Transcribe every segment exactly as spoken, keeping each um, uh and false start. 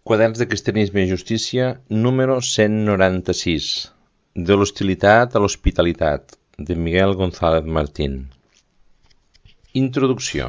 Quaderns de Cristianisme i Justícia, número cent noranta-sis, de l'hostilitat a l'hospitalitat, de Miguel González Martín. Introducció.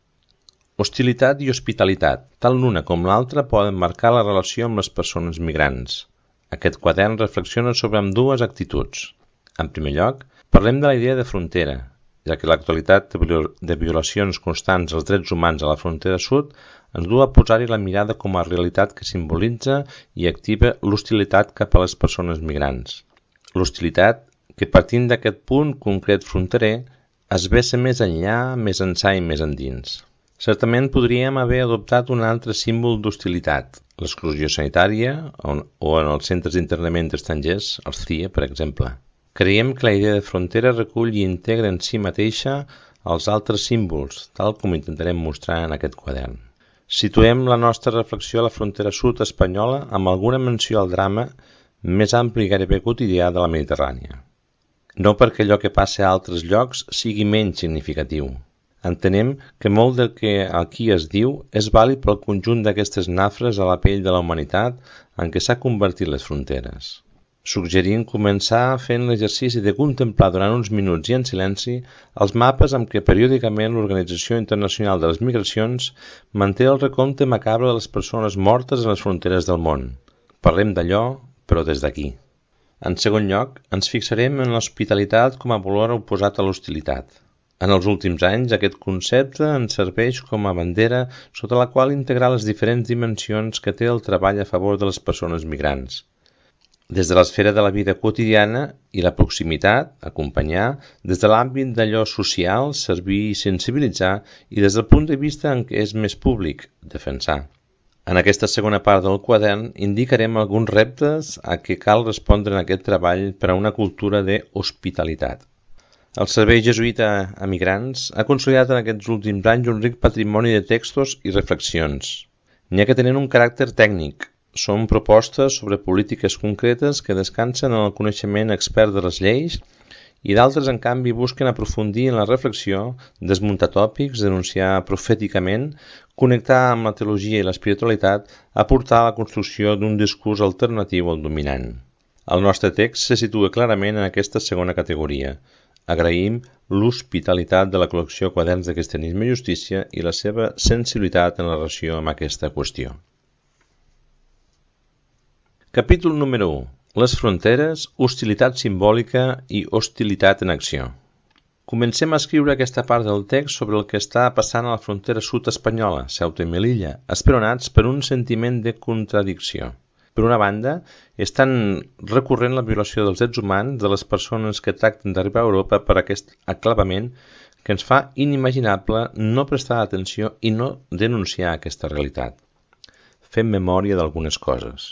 Hostilitat i hospitalitat, tant l'una com l'altra, poden marcar la relació amb les persones migrants. Aquest quadern reflexiona sobre ambdues actituds. En primer lloc, parlem de la idea de frontera, ja que l'actualitat de violacions constants als drets humans a la frontera sud ens du a posar-hi la mirada com a realitat que simbolitza i activa l'hostilitat cap a les persones migrants. L'hostilitat que, partint d'aquest punt concret fronterer, es vessa més enllà, més ençà i més endins. Certament podríem haver adoptat un altre símbol d'hostilitat, l'exclusió sanitària o en els centres d'internament d'estrangers, els C I E, per exemple. Creiem que la idea de frontera recull i integra en si mateixa els altres símbols, tal com intentarem mostrar en aquest quadern. Situem la nostra reflexió a la frontera sud espanyola amb alguna menció al drama més ampli i gairebé quotidià de la Mediterrània. No perquè allò que passa a altres llocs sigui menys significatiu. Entenem que molt del que aquí es diu és vàlid pel conjunt d'aquestes nafres a la pell de la humanitat en què s'ha convertit les fronteres. Suggerim començar fent l'exercici de contemplar durant uns minuts i en silenci els mapes amb què periòdicament l'Organització Internacional de les Migracions manté el recompte macabre de les persones mortes en les fronteres del món. Parlem d'allò, però des d'aquí. En segon lloc, ens fixarem en l'hospitalitat com a valor oposat a l'hostilitat. En els últims anys, aquest concepte ens serveix com a bandera sota la qual integrar les diferents dimensions que té el treball a favor de les persones migrants. Des de l'esfera de la vida quotidiana i la proximitat, acompanyar, des de l'àmbit d'allò social, servir i sensibilitzar, i des del punt de vista en què és més públic, defensar. En aquesta segona part del quadern indicarem alguns reptes a què cal respondre en aquest treball per a una cultura d'hospitalitat. El Servei Jesuïta a Migrants ha consolidat en aquests últims anys un ric patrimoni de textos i reflexions. N'hi ha que tenen un caràcter tècnic. Són propostes sobre polítiques concretes que descansen en el coneixement expert de les lleis i d'altres, en canvi, busquen aprofundir en la reflexió, desmuntar tòpics, denunciar profèticament, connectar amb la teologia i l'espiritualitat, aportar a la construcció d'un discurs alternatiu al dominant. El nostre text se situa clarament en aquesta segona categoria. Agraïm l'hospitalitat de la col·lecció Quaderns de Cristianisme i Justícia i la seva sensibilitat en la relació amb aquesta qüestió. Capítol número u. Les fronteres, hostilitat simbòlica i hostilitat en acció. Comencem a escriure aquesta part del text sobre el que està passant a la frontera sud espanyola, Ceuta i Melilla, esperonats per un sentiment de contradicció. Per una banda, és tan recurrent la violació dels drets humans de les persones que tracten d'arribar a Europa per aquest aclavament que ens fa inimaginable no prestar atenció i no denunciar aquesta realitat. Fem memòria d'algunes coses.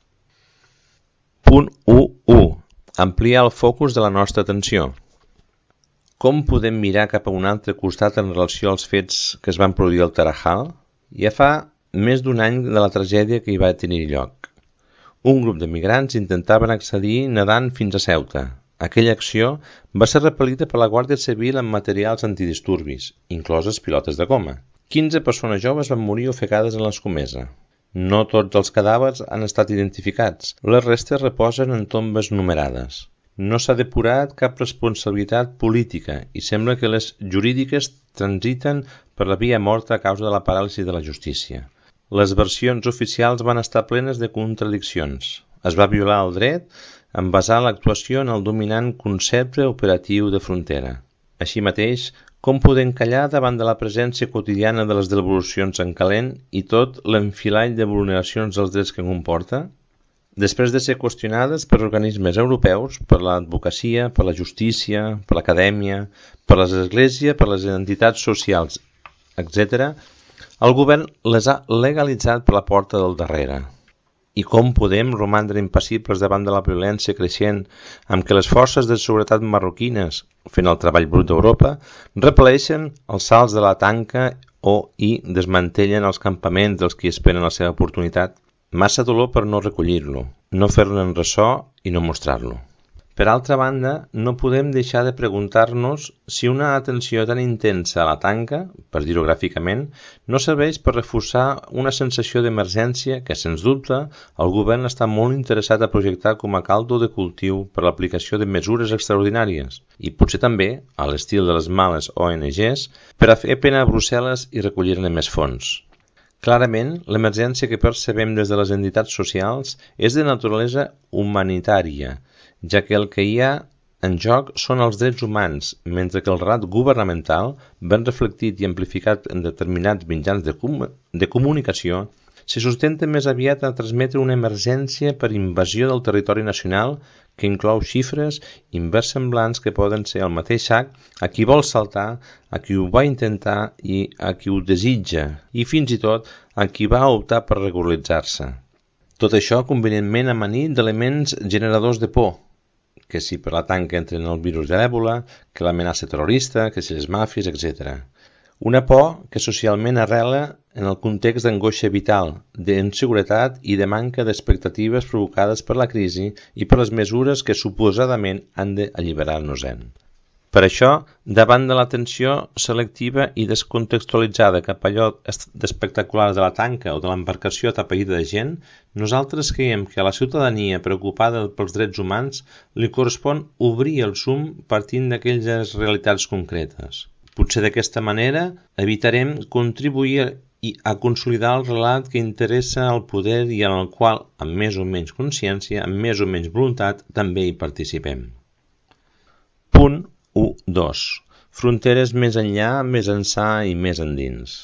Punt u u. Ampliar el focus de la nostra atenció. Com podem mirar cap a un altre costat en relació als fets que es van produir al Tarajal? Ja fa més d'un any de la tragèdia que hi va tenir lloc. Un grup de migrants intentaven accedir nedant fins a Ceuta. Aquella acció va ser repel·lida per la Guàrdia Civil amb materials antidisturbis, incloses pilotes de goma. quinze persones joves van morir ofegades en l'escomesa. No tots els cadàvers han estat identificats. Les restes reposen en tombes numerades. No s'ha depurat cap responsabilitat política i sembla que les jurídiques transiten per la via morta a causa de la paràlisi de la justícia. Les versions oficials van estar plenes de contradiccions. Es va violar el dret en basar l'actuació en el dominant concepte operatiu de frontera. Així mateix, com podem callar davant de la presència quotidiana de les devolucions en calent i tot l'enfilall de vulneracions dels drets que comporta? Després de ser qüestionades per organismes europeus, per l'advocacia, per la justícia, per l'acadèmia, per les esglésies, per les entitats socials, etcètera, el govern les ha legalitzat per la porta del darrere. I com podem romandre impassibles davant de la violència creixent amb què les forces de seguretat marroquines, fent el treball brut d'Europa, repel·leixen els salts de la tanca o i desmantellen els campaments dels qui esperen la seva oportunitat? Massa dolor per no recollir-lo, no fer-ne ressò i no mostrar-lo. Per altra banda, no podem deixar de preguntar-nos si una atenció tan intensa a la tanca, per dir-ho gràficament, no serveix per reforçar una sensació d'emergència que, sens dubte, el govern està molt interessat a projectar com a caldo de cultiu per l'aplicació de mesures extraordinàries i potser també, a l'estil de les males O N Ges, per a fer pena a Brussel·les i recollir-ne més fons. Clarament, l'emergència que percebem des de les entitats socials és de naturalesa humanitària, ja que el que hi ha en joc són els drets humans, mentre que el relat governamental, ben reflectit i amplificat en determinats mitjans de, com de comunicació, se sustenta més aviat a transmetre una emergència per invasió del territori nacional que inclou xifres inversemblants que poden ser el mateix sac a qui vol saltar, a qui ho va intentar i a qui ho desitja, i fins i tot a qui va optar per regularitzar-se. Tot això convenientment amanit d'elements generadors de por, que si per la tanca entren el virus de l'èbola, que l'amenaça terrorista, que si les màfies, etcètera. Una por que socialment arrela en el context d'angoixa vital, d'inseguretat i de manca d'expectatives provocades per la crisi i per les mesures que suposadament han d'alliberar-nos-en. Per això, davant de l'atenció selectiva i descontextualitzada cap a allò d'espectacular de la tanca o de l'embarcació atapeïda de gent, nosaltres creiem que a la ciutadania preocupada pels drets humans li correspon obrir el zoom partint d'aquelles realitats concretes. Potser d'aquesta manera evitarem contribuir a consolidar el relat que interessa al poder i en el qual, amb més o menys consciència, amb més o menys voluntat, també hi participem. Punt u punt dos. Fronteres més enllà, més ençà i més endins.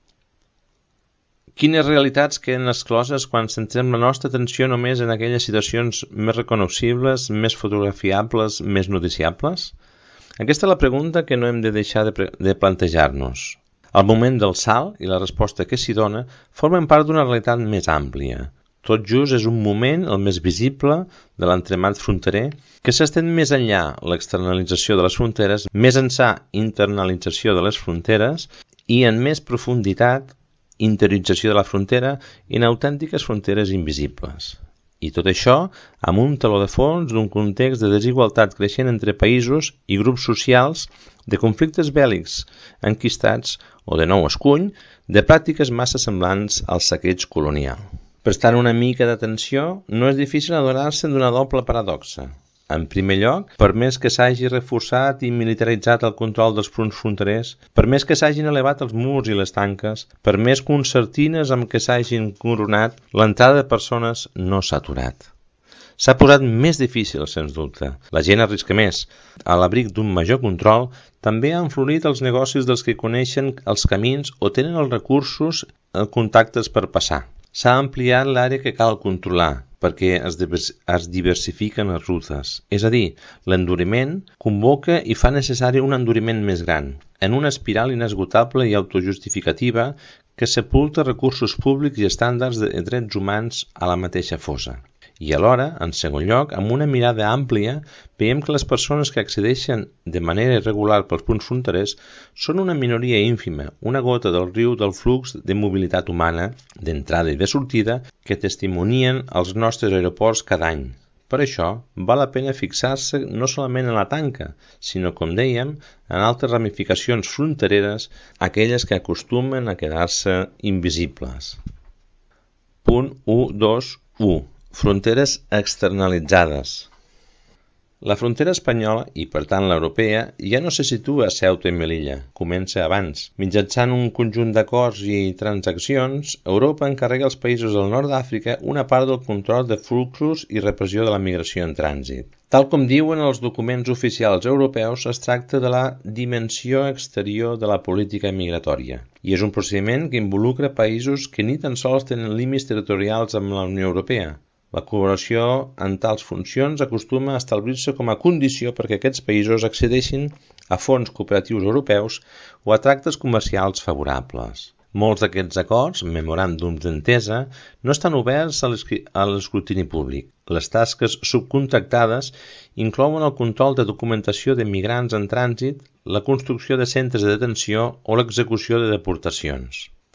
Quines realitats queden excloses quan centrem la nostra atenció només en aquelles situacions més recognoscibles, més fotografiables, més noticiables? Aquesta és la pregunta que no hem de deixar de, de plantejar-nos. El moment del salt i la resposta que s'hi dona formen part d'una realitat més àmplia. Tot just és un moment, el més visible, de l'entremat fronterer, que s'estén més enllà l'externalització de les fronteres, més ençà internalització de les fronteres i en més profunditat interiorització de la frontera i en autèntiques fronteres invisibles. I tot això amb un teló de fons d'un context de desigualtat creixent entre països i grups socials, de conflictes bèl·lics enquistats o, de nou escuny, de pràctiques massa semblants al saqueig colonial. Prestant una mica d'atenció, no és difícil adonar-se d'una doble paradoxa. En primer lloc, per més que s'hagi reforçat i militaritzat el control dels punts fronterers, per més que s'hagin elevat els murs i les tanques, per més concertines amb què s'hagin coronat, l'entrada de persones no s'ha aturat. S'ha posat més difícil, sens dubte. La gent arrisca més. A l'abric d'un major control, també han florit els negocis dels que coneixen els camins o tenen els recursos i contactes per passar. S'ha ampliat l'àrea que cal controlar, perquè es, es diversifiquen les rutes. És a dir, l'enduriment convoca i fa necessari un enduriment més gran, en una espiral inesgotable i autojustificativa que sepulta recursos públics i estàndards de drets humans a la mateixa fossa. I alhora, en segon lloc, amb una mirada àmplia, veiem que les persones que accedeixen de manera irregular pels punts fronterers són una minoria ínfima, una gota del riu del flux de mobilitat humana, d'entrada i de sortida, que testimonien els nostres aeroports cada any. Per això, val la pena fixar-se no solament en la tanca, sinó, com dèiem, en altres ramificacions frontereres, aquelles que acostumen a quedar-se invisibles. Punt u punt dos punt u. Fronteres externalitzades. La frontera espanyola, i per tant l'europea, ja no se situa a Ceuta i Melilla, comença abans. Mitjançant un conjunt d'acords i transaccions, Europa encarrega als països del nord d'Àfrica una part del control de fluxos i repressió de la migració en trànsit. Tal com diuen els documents oficials europeus, es tracta de la dimensió exterior de la política migratòria, i és un procediment que involucra països que ni tan sols tenen límits territorials amb la Unió Europea. La col·laboració en tals funcions acostuma a establir-se com a condició perquè aquests països accedeixin a fons cooperatius europeus o a tractes comercials favorables. Molts d'aquests acords, memoràndums d'entesa, no estan oberts a l'escrutini públic. Les tasques subcontractades inclouen el control de documentació de migrants en trànsit, la construcció de centres de detenció o l'execució de deportacions.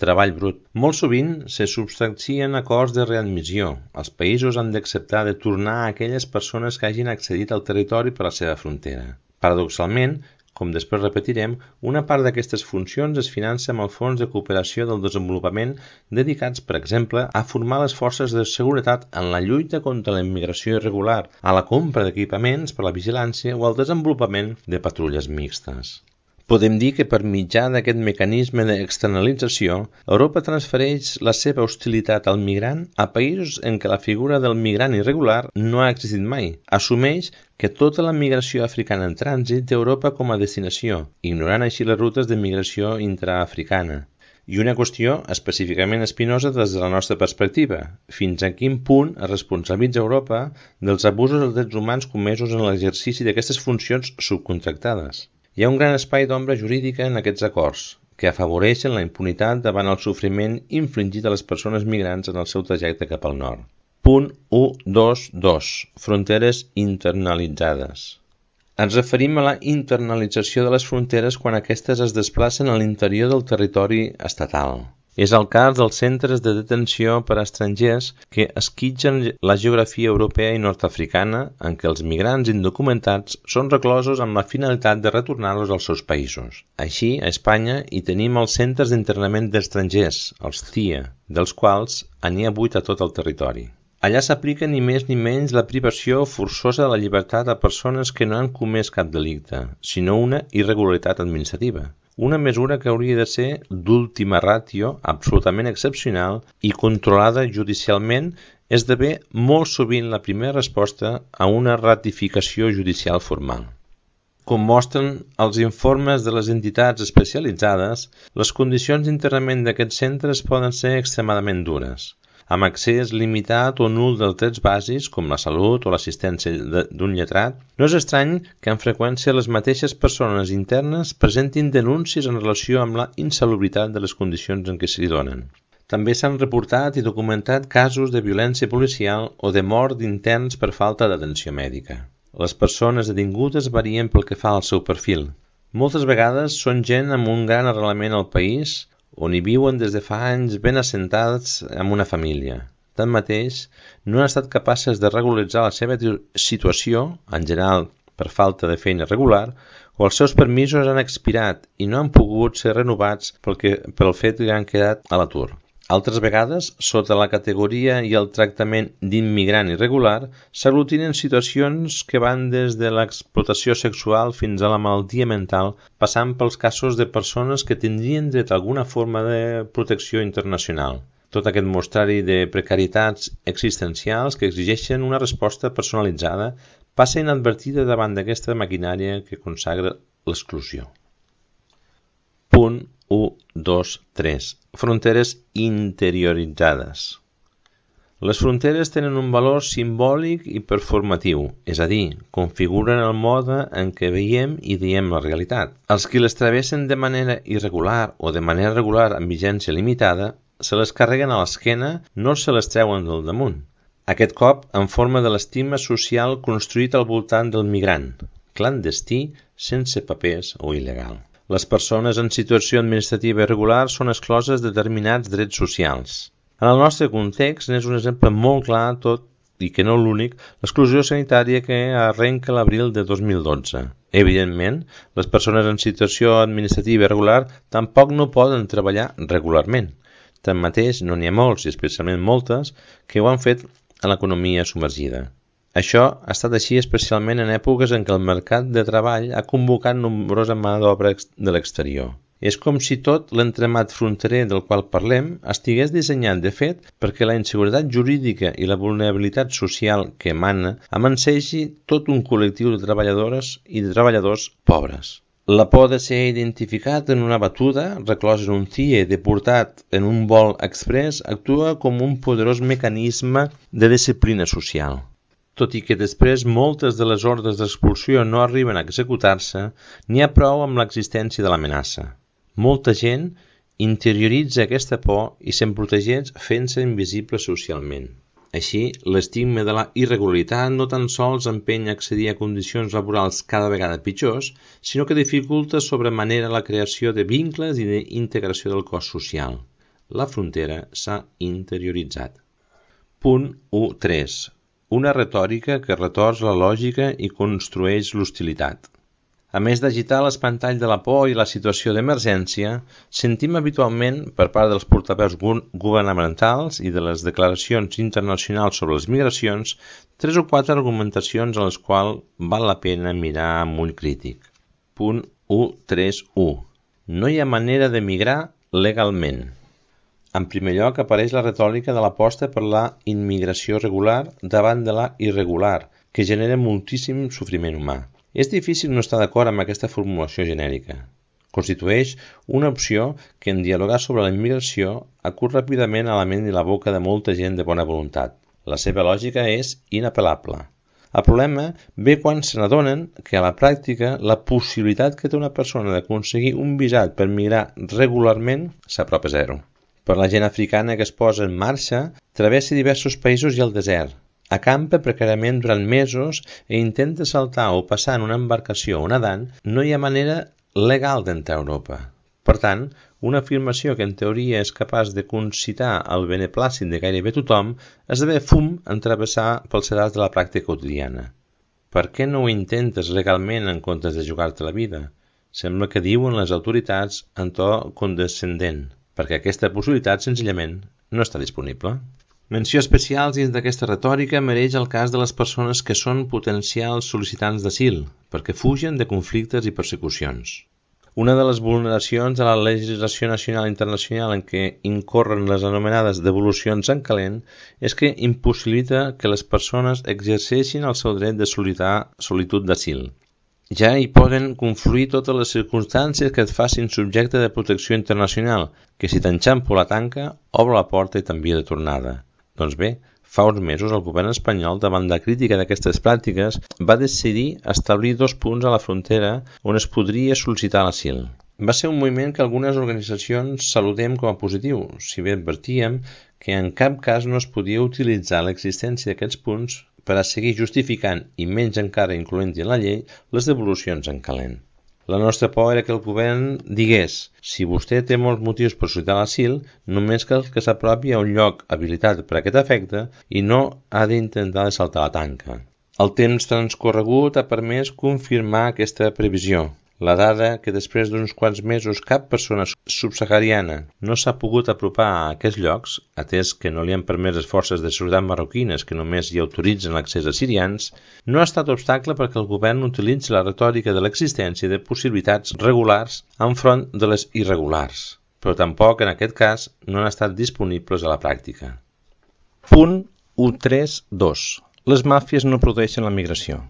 Treball brut. Molt sovint se substancien acords de readmissió. Els països han d'acceptar de tornar a aquelles persones que hagin accedit al territori per la seva frontera. Paradoxalment, com després repetirem, una part d'aquestes funcions es finança amb el Fons de Cooperació del Desenvolupament dedicats, per exemple, a formar les forces de seguretat en la lluita contra la immigració irregular, a la compra d'equipaments per a la vigilància o al desenvolupament de patrulles mixtes. Podem dir que per mitjà d'aquest mecanisme d'externalització, Europa transfereix la seva hostilitat al migrant a països en què la figura del migrant irregular no ha existit mai. Assumeix que tota la migració africana en trànsit té Europa com a destinació, ignorant així les rutes de migració intraafricana. I una qüestió específicament espinosa des de la nostra perspectiva. Fins a quin punt es responsabilitza Europa dels abusos dels drets humans comesos en l'exercici d'aquestes funcions subcontractades? Hi ha un gran espai d'ombra jurídica en aquests acords, que afavoreixen la impunitat davant el sofriment infligit a les persones migrants en el seu trajecte cap al nord. Punt u dos dos. Fronteres internalitzades. Ens referim a la internalització de les fronteres quan aquestes es desplacen a l'interior del territori estatal. És el cas dels centres de detenció per a estrangers que esquitgen la geografia europea i nord-africana en què els migrants indocumentats són reclosos amb la finalitat de retornar-los als seus països. Així, a Espanya hi tenim els centres d'internament d'estrangers, els C I E, dels quals n'hi ha vuit a tot el territori. Allà s'aplica ni més ni menys la privació forçosa de la llibertat a persones que no han comès cap delicte, sinó una irregularitat administrativa. Una mesura que hauria de ser d'última ràtio, absolutament excepcional i controlada judicialment, esdevé molt sovint la primera resposta a una ratificació judicial formal. Com mostren els informes de les entitats especialitzades, les condicions d'internament d'aquests centres poden ser extremadament dures, amb accés limitat o nul dels drets bàsics, com la salut o l'assistència d'un lletrat. No és estrany que amb freqüència les mateixes persones internes presentin denúncies en relació amb la insalubritat de les condicions en què s'hi donen. També s'han reportat i documentat casos de violència policial o de mort d'interns per falta d'atenció mèdica. Les persones detingudes varien pel que fa al seu perfil. Moltes vegades són gent amb un gran arrelament al país, on hi viuen des de fa anys ben assentats amb una família. Tanmateix, no han estat capaces de regularitzar la seva situació, en general per falta de feina regular, o els seus permisos han expirat i no han pogut ser renovats pel, que, pel fet que han quedat a l'atur. Altres vegades, sota la categoria i el tractament d'immigrant irregular, s'aglutinen situacions que van des de l'explotació sexual fins a la malaltia mental, passant pels casos de persones que tindrien dret a alguna forma de protecció internacional. Tot aquest mostrari de precarietats existencials que exigeixen una resposta personalitzada passa inadvertida davant d'aquesta maquinària que consagra l'exclusió. Punt u, dos, tres. Fronteres interioritzades. Les fronteres tenen un valor simbòlic i performatiu, és a dir, configuren el mode en què veiem i diem la realitat. Els qui les travessen de manera irregular o de manera regular amb vigència limitada, se les carreguen a l'esquena, no se les treuen del damunt. Aquest cop en forma de l'estigma social construït al voltant del migrant, clandestí, sense papers o il·legal. Les persones en situació administrativa irregular són excloses de determinats drets socials. En el nostre context n'és un exemple molt clar, tot i que no l'únic, l'exclusió sanitària que arrenca l'abril de dos mil dotze. Evidentment, les persones en situació administrativa irregular tampoc no poden treballar regularment. Tanmateix, no n'hi ha molts, i especialment moltes, que ho han fet en l'economia submergida. Això ha estat així especialment en èpoques en què el mercat de treball ha convocat nombrosa mà d'obra de l'exterior. És com si tot l'entremat fronterer del qual parlem estigués dissenyat, de fet, perquè la inseguretat jurídica i la vulnerabilitat social que emana amanseixi tot un col·lectiu de treballadores i de treballadors pobres. La por de ser identificat en una batuda, reclòs en un C I E, deportat en un vol express, actua com un poderós mecanisme de disciplina social. Tot i que després moltes de les ordres d'expulsió no arriben a executar-se, n'hi ha prou amb l'existència de l'amenaça. Molta gent interioritza aquesta por i se'n protegeix fent-se invisible socialment. Així, l'estigma de la irregularitat no tan sols empeny a accedir a condicions laborals cada vegada pitjors, sinó que dificulta sobremanera la creació de vincles i d'integració del cos social. La frontera s'ha interioritzat. Punt u punt tres. Una retòrica que retors la lògica i construeix l'hostilitat. A més d'agitar l'espantall de la por i la situació d'emergència, sentim habitualment, per part dels portaveus governamentals i de les declaracions internacionals sobre les migracions, tres o quatre argumentacions a les quals val la pena mirar amb ull crític. Punt u punt tres punt u. No hi ha manera de migrar legalment. En primer lloc apareix la retòrica de l'aposta per la immigració regular davant de la irregular, que genera moltíssim sofriment humà. És difícil no estar d'acord amb aquesta formulació genèrica. Constitueix una opció que en dialogar sobre la immigració acut ràpidament a la ment i la boca de molta gent de bona voluntat. La seva lògica és inapel·lable. El problema ve quan se n'adonen que a la pràctica la possibilitat que té una persona d'aconseguir un visat per migrar regularment s'apropa a zero. Per la gent africana que es posa en marxa, travessa diversos països i el desert. Acampa precàriament durant mesos i intenta saltar o passar en una embarcació o nedant, no hi ha manera legal d'entrar a Europa. Per tant, una afirmació que en teoria és capaç de concitar el beneplàcit de gairebé tothom esdevé fum en travessar pels sedars de la pràctica quotidiana. Per què no ho intentes legalment en comptes de jugar-te la vida? Sembla que diuen les autoritats en to condescendent, perquè aquesta possibilitat senzillament no està disponible. Menció especial dins d'aquesta retòrica mereix el cas de les persones que són potencials sol·licitants d'asil, perquè fugen de conflictes i persecucions. Una de les vulneracions de la legislació nacional i internacional en què incorren les anomenades devolucions en calent és que impossibilita que les persones exerceixin el seu dret de sol·licitar solitud d'asil. Ja hi poden confluir totes les circumstàncies que et facin subjecte de protecció internacional, que si t'enxampo la tanca, obre la porta i t'envia de tornada. Doncs bé, fa uns mesos el govern espanyol, davant la crítica d'aquestes pràctiques, va decidir establir dos punts a la frontera on es podria sol·licitar l'asil. Va ser un moviment que algunes organitzacions saludem com a positiu, si bé advertíem que en cap cas no es podia utilitzar l'existència d'aquests punts per a seguir justificant, i menys encara incloent-hi en la llei, les devolucions en calent. La nostra por era que el govern digués: si vostè té molts motius per sol·licitar l'asil, només cal que s'apropi a un lloc habilitat per a aquest efecte i no ha d'intentar de saltar la tanca. El temps transcorregut ha permès confirmar aquesta previsió. La dada que després d'uns quants mesos cap persona subsahariana no s'ha pogut apropar a aquests llocs, atès que no li han permès les forces de seguretat marroquines que només hi autoritzen l'accés a sirians, no ha estat obstacle perquè el govern utilitzi la retòrica de l'existència de possibilitats regulars enfront de les irregulars, però tampoc en aquest cas no han estat disponibles a la pràctica. Punt u punt tres punt dos. Les màfies no produeixen la migració.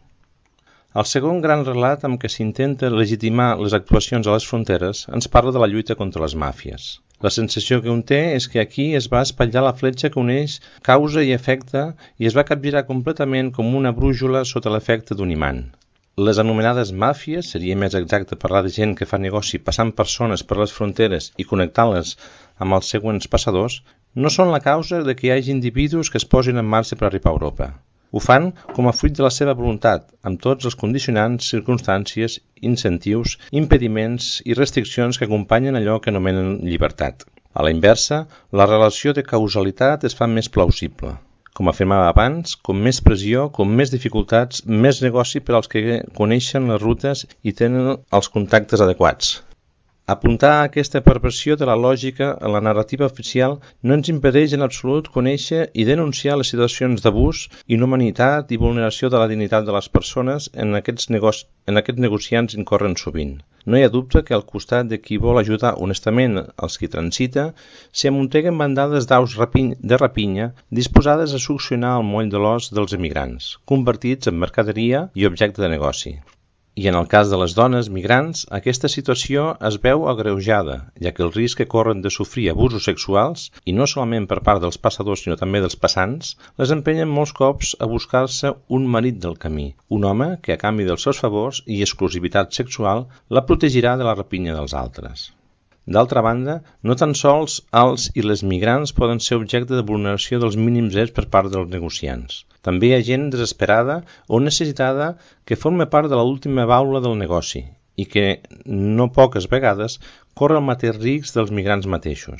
El segon gran relat amb què s'intenta legitimar les actuacions a les fronteres ens parla de la lluita contra les màfies. La sensació que un té és que aquí es va espatllar la fletxa que uneix causa i efecte i es va capgirar completament com una brújula sota l'efecte d'un imant. Les anomenades màfies, seria més exacte parlar de gent que fa negoci passant persones per les fronteres i connectant-les amb els següents passadors, no són la causa de que hi hagi individus que es posin en marxa per arribar a Europa. Ho fan com a fruit de la seva voluntat, amb tots els condicionants, circumstàncies, incentius, impediments i restriccions que acompanyen allò que anomenen llibertat. A la inversa, la relació de causalitat es fa més plausible. Com afirmava abans, com més pressió, com més dificultats, més negoci per als que coneixen les rutes i tenen els contactes adequats. Apuntar aquesta perversió de la lògica en la narrativa oficial no ens impedeix en absolut conèixer i denunciar les situacions d'abús, inhumanitat i vulneració de la dignitat de les persones en aquests, negoci en aquests negociants incorren sovint. No hi ha dubte que al costat de qui vol ajudar honestament els qui transita, s'hi amunteguen bandades d'aus de rapinya disposades a succionar el moll de l'os dels emigrants, convertits en mercaderia i objecte de negoci. I en el cas de les dones migrants, aquesta situació es veu agreujada, ja que el risc que corren de sofrir abusos sexuals, i no solament per part dels passadors sinó també dels passants, les empenyen molts cops a buscar-se un marit del camí, un home que a canvi dels seus favors i exclusivitat sexual la protegirà de la rapinya dels altres. D'altra banda, no tan sols els i les migrants poden ser objecte de vulneració dels mínims drets per part dels negociants. També hi ha gent desesperada o necessitada que forma part de l'última baula del negoci i que, no poques vegades, corre el mateix risc dels migrants mateixos.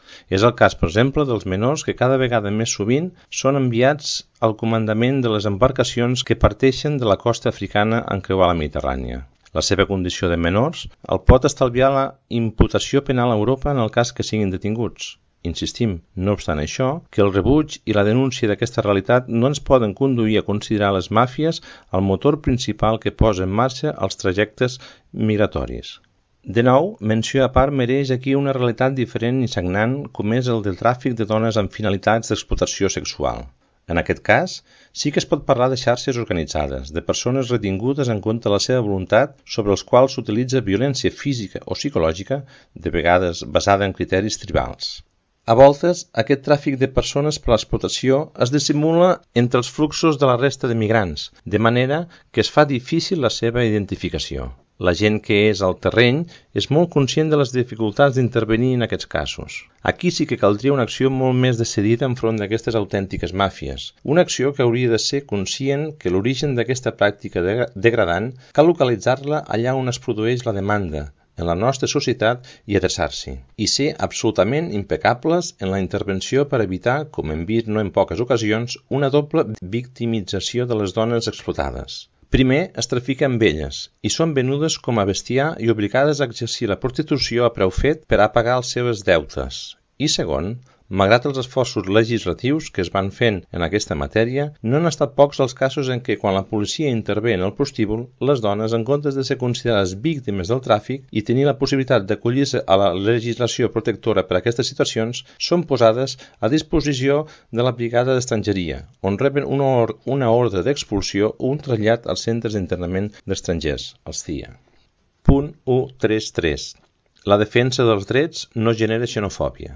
És el cas, per exemple, dels menors que cada vegada més sovint són enviats al comandament de les embarcacions que parteixen de la costa africana en creuar la Mediterrània. La seva condició de menors el pot estalviar la imputació penal a Europa en el cas que siguin detinguts. Insistim, no obstant això, que el rebuig i la denúncia d'aquesta realitat no ens poden conduir a considerar les màfies el motor principal que posa en marxa els trajectes migratoris. De nou, menció a part mereix aquí una realitat diferent i sagnant com és el del tràfic de dones amb finalitats d'explotació sexual. En aquest cas, sí que es pot parlar de xarxes organitzades, de persones retingudes en contra de la seva voluntat sobre els quals s'utilitza violència física o psicològica, de vegades basada en criteris tribals. A voltes, aquest tràfic de persones per a l'explotació es dissimula entre els fluxos de la resta de migrants, de manera que es fa difícil la seva identificació. La gent que és al terreny és molt conscient de les dificultats d'intervenir en aquests casos. Aquí sí que caldria una acció molt més decidida enfront d'aquestes autèntiques màfies. Una acció que hauria de ser conscient que l'origen d'aquesta pràctica degradant cal localitzar-la allà on es produeix la demanda, en la nostra societat, i adreçar-s'hi. I ser absolutament impecables en la intervenció per evitar, com hem vist no en poques ocasions, una doble victimització de les dones explotades. Primer, es trafica amb elles i són venudes com a bestiar i obligades a exercir la prostitució a preu fet per a pagar els seus deutes. I segon, malgrat els esforços legislatius que es van fent en aquesta matèria, no han estat pocs els casos en què quan la policia intervé en el prostíbul, les dones, en comptes de ser considerades víctimes del tràfic i tenir la possibilitat d'acollir-se a la legislació protectora per a aquestes situacions, són posades a disposició de la Brigada d'Estrangeria, on reben una, or una ordre d'expulsió o un trasllat als centres d'internament d'estrangers, els C I A. Punt cent i trenta tres. La defensa dels drets no genera xenofòbia.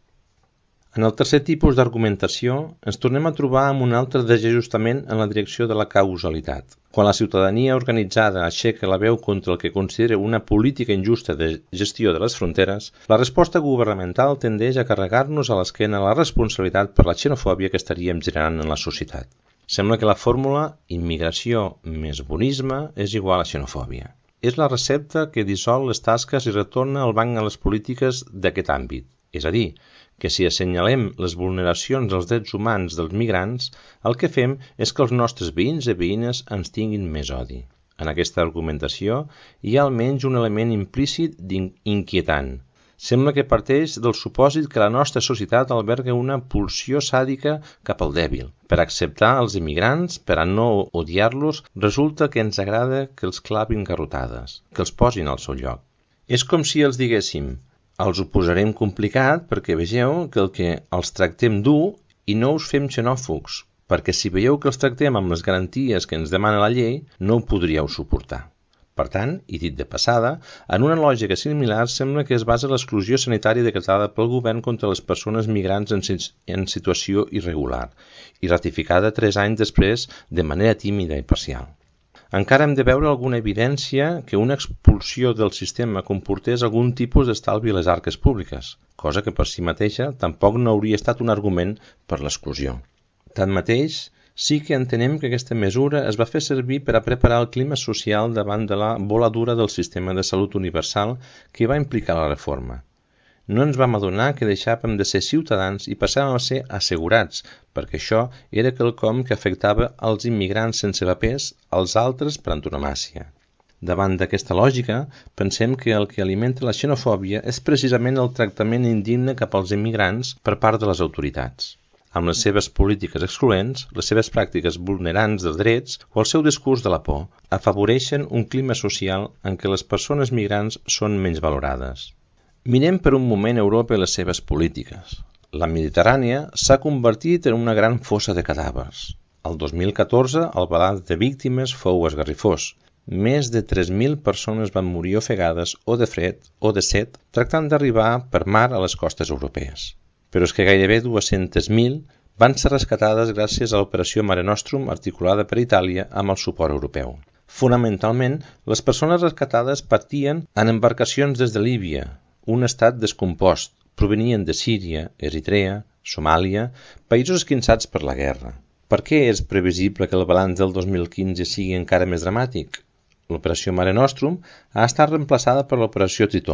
En el tercer tipus d'argumentació, ens tornem a trobar amb un altre desajustament en la direcció de la causalitat. Quan la ciutadania organitzada aixeca la veu contra el que considera una política injusta de gestió de les fronteres, la resposta governamental tendeix a carregar-nos a l'esquena la responsabilitat per la xenofòbia que estaríem generant en la societat. Sembla que la fórmula immigració més bonisme és igual a xenofòbia. És la recepta que dissol les tasques i retorna el banc a les polítiques d'aquest àmbit, és a dir, que si assenyalem les vulneracions dels drets humans dels migrants, el que fem és que els nostres veïns i veïnes ens tinguin més odi. En aquesta argumentació hi ha almenys un element implícit inquietant. Sembla que parteix del supòsit que la nostra societat alberga una pulsió sàdica cap al dèbil. Per acceptar els immigrants, per a no odiar-los, resulta que ens agrada que els clavin garrotades, que els posin al seu lloc. És com si els diguéssim: els ho posarem complicat perquè vegeu que el que els tractem dur i no us fem xenòfobs, perquè si veieu que els tractem amb les garanties que ens demana la llei, no ho podríeu suportar. Per tant, i dit de passada, en una lògica similar sembla que es basa l'exclusió sanitària decretada pel govern contra les persones migrants en, en situació irregular i ratificada tres anys després de manera tímida i parcial. Encara hem de veure alguna evidència que una expulsió del sistema comportés algun tipus d'estalvi a les arques públiques, cosa que per si mateixa tampoc no hauria estat un argument per l'exclusió. Tanmateix, sí que entenem que aquesta mesura es va fer servir per a preparar el clima social davant de la voladura del sistema de salut universal que va implicar la reforma. No ens vam adonar que deixàvem de ser ciutadans i passàvem a ser assegurats, perquè això era quelcom que afectava als immigrants sense papers, als altres per antonomàsia. Davant d'aquesta lògica, pensem que el que alimenta la xenofòbia és precisament el tractament indigne cap als immigrants per part de les autoritats. Amb les seves polítiques excloents, les seves pràctiques vulnerants dels drets o el seu discurs de la por, afavoreixen un clima social en què les persones migrants són menys valorades. Mirem per un moment Europa i les seves polítiques. La Mediterrània s'ha convertit en una gran fossa de cadàvers. El dos mil catorze el balanç de víctimes fou esgarrifós. Més de tres mil persones van morir ofegades o de fred o de set tractant d'arribar per mar a les costes europees. Però és que gairebé dues-centes mil van ser rescatades gràcies a l'operació Mare Nostrum articulada per Itàlia amb el suport europeu. Fonamentalment, les persones rescatades partien en embarcacions des de Líbia, un estat descompost, provenien de Síria, Eritrea, Somàlia, països esquinçats per la guerra. Per què és previsible que el balanç del dos mil quinze sigui encara més dramàtic? L'operació Mare Nostrum ha estat reemplaçada per l'operació Tritó.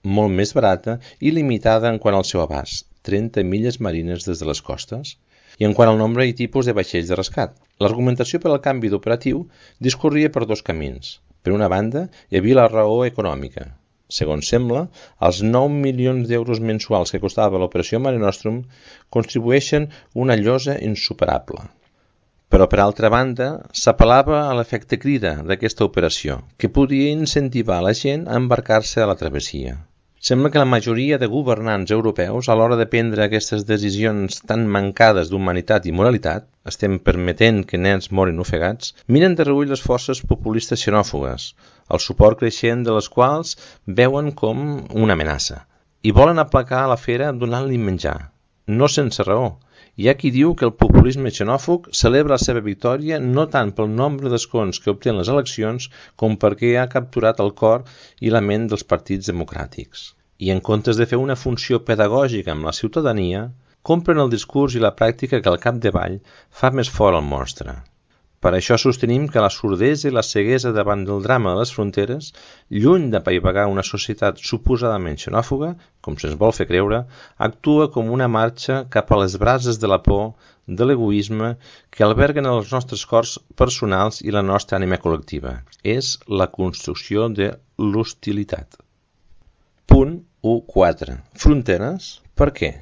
molt més barata i limitada en quant al seu abast, trenta milles marines des de les costes, i en quant al nombre i tipus de vaixells de rescat. L'argumentació per al canvi d'operatiu discorria per dos camins. Per una banda, hi havia la raó econòmica. Segons sembla, els nou milions d'euros mensuals que costava l'operació Mare Nostrum contribueixen una llosa insuperable. Però, per altra banda, s'apel·lava a l'efecte crida d'aquesta operació, que podia incentivar la gent a embarcar-se a la travessia. Sembla que la majoria de governants europeus, a l'hora de prendre aquestes decisions tan mancades d'humanitat i moralitat, estem permetent que nens morin ofegats, miren de reüll les forces populistes xenòfogues, el suport creixent de les quals veuen com una amenaça, i volen aplacar la fera donant-li menjar. No sense raó. Hi ha qui diu que el populisme xenòfob celebra la seva victòria no tant pel nombre d'escons que obtén les eleccions com perquè ha capturat el cor i la ment dels partits democràtics. I en comptes de fer una funció pedagògica amb la ciutadania, compren el discurs i la pràctica que al capdavall fa més fort el monstre. Per això sostenim que la sordesa i la ceguesa davant del drama de les fronteres, lluny d'apaivagar una societat suposadament xenòfoba, com se'ns vol fer creure, actua com una marxa cap a les brases de la por, de l'egoisme, que alberguen els nostres cors personals i la nostra ànima col·lectiva. És la construcció de l'hostilitat. Punt u punt quatre. Fronteres? Per què?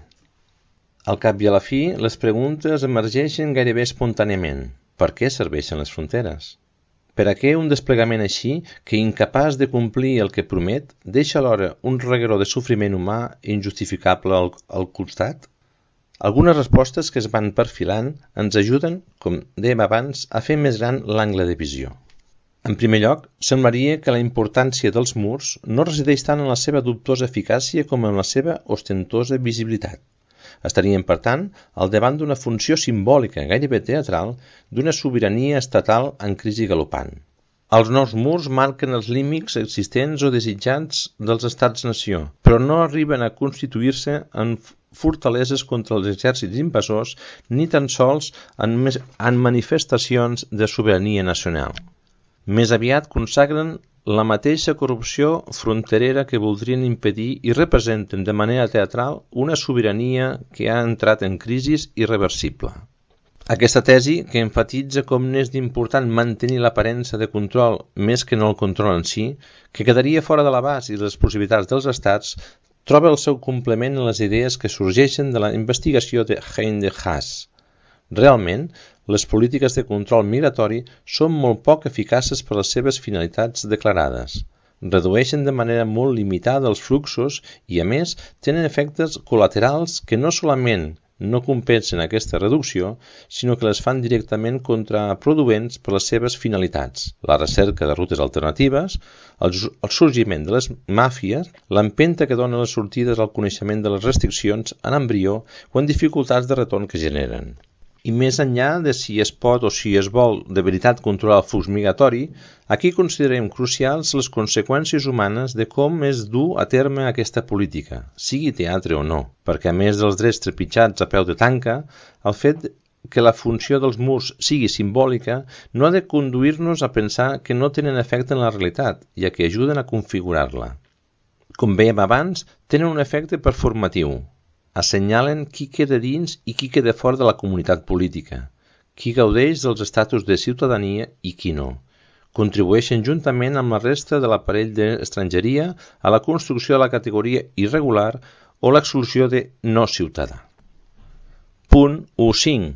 Al cap i a la fi, les preguntes emergeixen gairebé espontàniament. Per què serveixen les fronteres? Per a què un desplegament així, que incapaç de complir el que promet, deixa alhora un regueró de sofriment humà injustificable al, al costat? Algunes respostes que es van perfilant ens ajuden, com dèiem abans, a fer més gran l'angle de visió. En primer lloc, semblaria que la importància dels murs no resideix tant en la seva dubtosa eficàcia com en la seva ostentosa visibilitat. Estaríem, per tant, al davant d'una funció simbòlica, gairebé teatral, d'una sobirania estatal en crisi galopant. Els nous murs marquen els límits existents o desitjats dels estats-nació, però no arriben a constituir-se en fortaleses contra els exèrcits invasors ni tan sols en, en manifestacions de sobirania nacional. Més aviat consagren la mateixa corrupció fronterera que voldrien impedir i representen de manera teatral una sobirania que ha entrat en crisi irreversible. Aquesta tesi, que enfatitza com n'és d'important mantenir l'aparença de control més que no el control en si, que quedaria fora de l'abast i les possibilitats dels estats, troba el seu complement en les idees que sorgeixen de la investigació de Hein de Haas. Realment, les polítiques de control migratori són molt poc eficaces per les seves finalitats declarades. Redueixen de manera molt limitada els fluxos i, a més, tenen efectes col·laterals que no solament no compensen aquesta reducció, sinó que les fan directament contraproduents per les seves finalitats. La recerca de rutes alternatives, el, el sorgiment de les màfies, l'empenta que dona les sortides al coneixement de les restriccions en embrió o en dificultats de retorn que generen. I més enllà de si es pot o si es vol de veritat controlar el flux migratori, aquí considerem crucials les conseqüències humanes de com es du a terme aquesta política, sigui teatre o no, perquè a més dels drets trepitjats a peu de tanca, el fet que la funció dels murs sigui simbòlica no ha de conduir-nos a pensar que no tenen efecte en la realitat, ja que ajuden a configurar-la. Com vèiem abans, tenen un efecte performatiu. Assenyalen qui queda dins i qui queda fora de la comunitat política, qui gaudeix dels estatus de ciutadania i qui no. Contribueixen juntament amb la resta de l'aparell d'estrangeria a la construcció de la categoria irregular o l'exclusió de no ciutadà. Punt u punt cinc.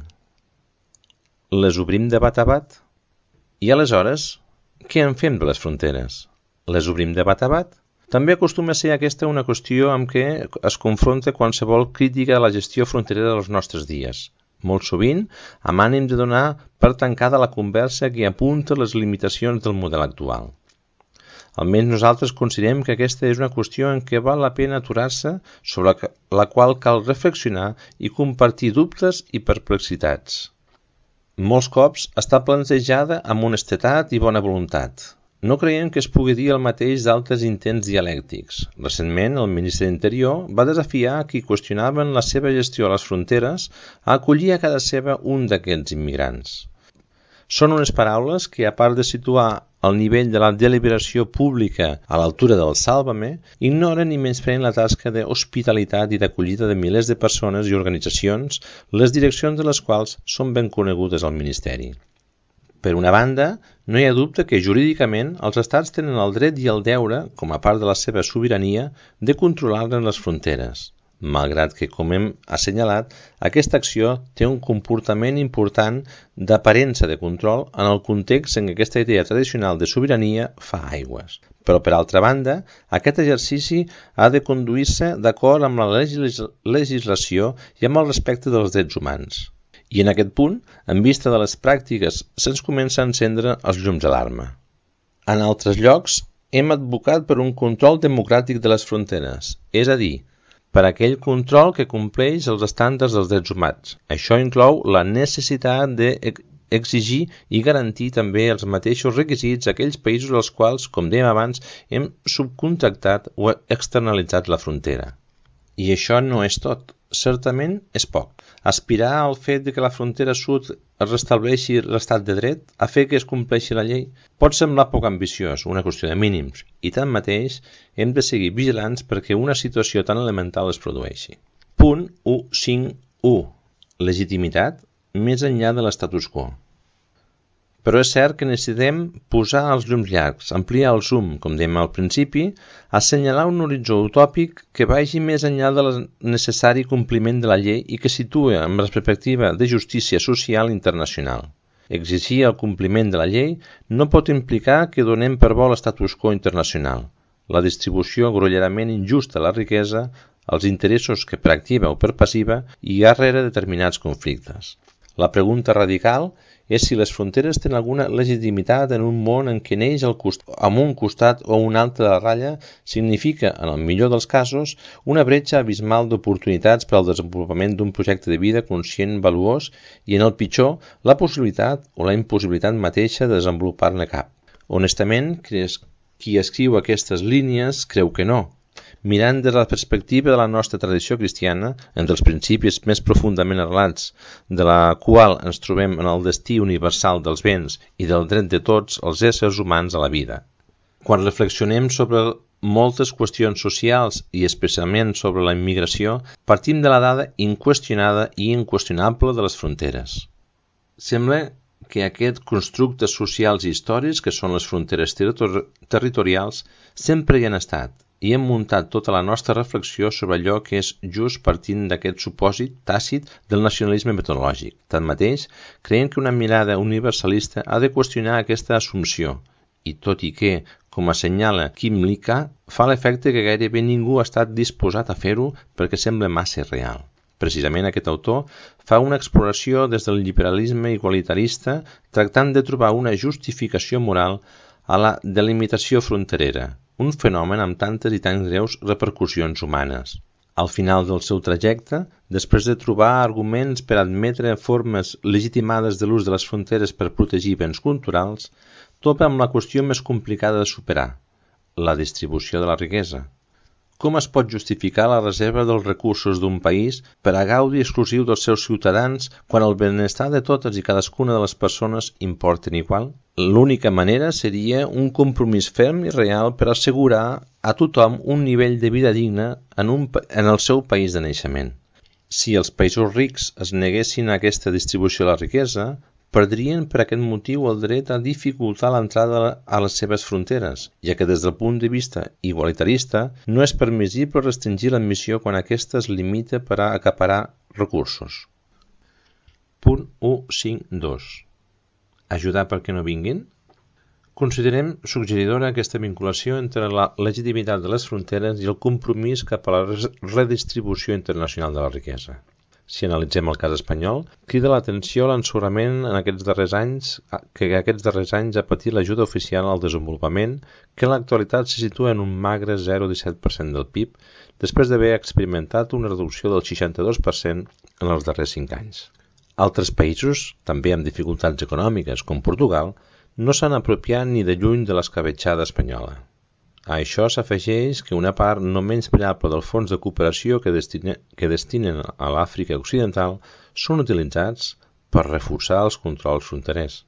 Les obrim de bat a bat? I aleshores, què en fem de les fronteres? Les obrim de bat a bat? També acostuma a ser aquesta una qüestió amb què es confronta qualsevol crítica a la gestió fronterera dels nostres dies. Molt sovint, amb ànim de donar per tancada la conversa que apunta les limitacions del model actual. Almenys nosaltres considerem que aquesta és una qüestió en què val la pena aturar-se, sobre la qual cal reflexionar i compartir dubtes i perplexitats. Molts cops està plantejada amb honestedat i bona voluntat. No creiem que es pugui dir el mateix d'altres intents dialèctics. Recentment, el ministre d'Interior va desafiar a qui qüestionaven la seva gestió a les fronteres a acollir a casa seva un d'aquests immigrants. Són unes paraules que, a part de situar el nivell de la deliberació pública a l'altura del sàlvame, ignoren i menyspreen la tasca d'hospitalitat i d'acollida de milers de persones i organitzacions, les direccions de les quals són ben conegudes al Ministeri. Per una banda, no hi ha dubte que jurídicament els estats tenen el dret i el deure, com a part de la seva sobirania, de controlar-ne les fronteres, malgrat que, com hem assenyalat, aquesta acció té un comportament important d'aparença de control en el context en què aquesta idea tradicional de sobirania fa aigües. Però, per altra banda, aquest exercici ha de conduir-se d'acord amb la legis legislació i amb el respecte dels drets humans. I en aquest punt, en vista de les pràctiques, se'ns comença a encendre els llums d'alarma. En altres llocs, hem advocat per un control democràtic de les fronteres, és a dir, per aquell control que compleix els estàndards dels drets humans. Això inclou la necessitat d'exigir i garantir també els mateixos requisits a aquells països als quals, com dèiem abans, hem subcontractat o externalitzat la frontera. I això no és tot. Certament és poc. Aspirar al fet de que la frontera sud es restableixi l'estat de dret, a fer que es compleixi la llei, pot semblar poc ambiciós, una qüestió de mínims, i tanmateix hem de seguir vigilants perquè una situació tan elemental es produeixi. Punt cent cinquanta-u. Legitimitat més enllà de l'estatus quo. Però és cert que necessitem posar els llums llargs, ampliar el zoom, com dèiem al principi, assenyalar un horitzó utòpic que vagi més enllà del necessari compliment de la llei i que situa en la perspectiva de justícia social internacional. Exigir el compliment de la llei no pot implicar que donem per bo l'estatus quo internacional, la distribució grollerament injusta de la riquesa, els interessos que per activa o per passiva hi ha rere determinats conflictes. La pregunta radical és si les fronteres tenen alguna legitimitat en un món en què neix el cost... amb un costat o un altre de la ratlla significa, en el millor dels casos, una bretxa abismal d'oportunitats per al desenvolupament d'un projecte de vida conscient valuós i, en el pitjor, la possibilitat o la impossibilitat mateixa de desenvolupar-ne cap. Honestament, qui escriu aquestes línies creu que no. Mirant des de la perspectiva de la nostra tradició cristiana, entre els principis més profundament arrelats, de la qual ens trobem en el destí universal dels béns i del dret de tots els éssers humans a la vida. Quan reflexionem sobre moltes qüestions socials i especialment sobre la immigració, partim de la dada inqüestionada i inqüestionable de les fronteres. Sembla que aquests constructes socials i històrics, que són les fronteres territori territorials, sempre hi han estat, i hem muntat tota la nostra reflexió sobre allò que és just partint d'aquest supòsit tàcit del nacionalisme metodològic. Tanmateix, creiem que una mirada universalista ha de qüestionar aquesta assumpció, i tot i que, com assenyala Kim Lika, fa l'efecte que gairebé ningú ha estat disposat a fer-ho perquè sembla massa real. Precisament aquest autor fa una exploració des del liberalisme igualitarista tractant de trobar una justificació moral a la delimitació fronterera, un fenomen amb tantes i tan greus repercussions humanes. Al final del seu trajecte, després de trobar arguments per admetre formes legitimades de l'ús de les fronteres per protegir béns culturals, topa amb la qüestió més complicada de superar, la distribució de la riquesa. Com es pot justificar la reserva dels recursos d'un país per a gaudi exclusiu dels seus ciutadans quan el benestar de totes i cadascuna de les persones importen igual? L'única manera seria un compromís ferm i real per assegurar a tothom un nivell de vida digne en, un, en el seu país de naixement. Si els països rics es neguessin a aquesta distribució de la riquesa, perdrien per aquest motiu el dret a dificultar l'entrada a les seves fronteres, ja que des del punt de vista igualitarista no és permissible restringir l'admissió quan aquesta es limita per a acaparar recursos. Punt cent cinquanta-dos. Ajudar perquè no vinguin? Considerem suggeridora aquesta vinculació entre la legitimitat de les fronteres i el compromís cap a la redistribució internacional de la riquesa. Si analitzem el cas espanyol, crida l'atenció l'ensorrament en aquests darrers anys que aquests darrers anys ha patit l'ajuda oficial al desenvolupament, que en l'actualitat se situa en un magre zero coma disset per cent del P I B, després d'haver experimentat una reducció del seixanta-dos per cent en els darrers cinc anys. Altres països, també amb dificultats econòmiques, com Portugal, no s'han apropiat ni de lluny de l'escabetxada espanyola. A això s'afegeix que una part no menyspreable del fons de cooperació que, destine, que destinen a l'Àfrica Occidental són utilitzats per reforçar els controls fronterers.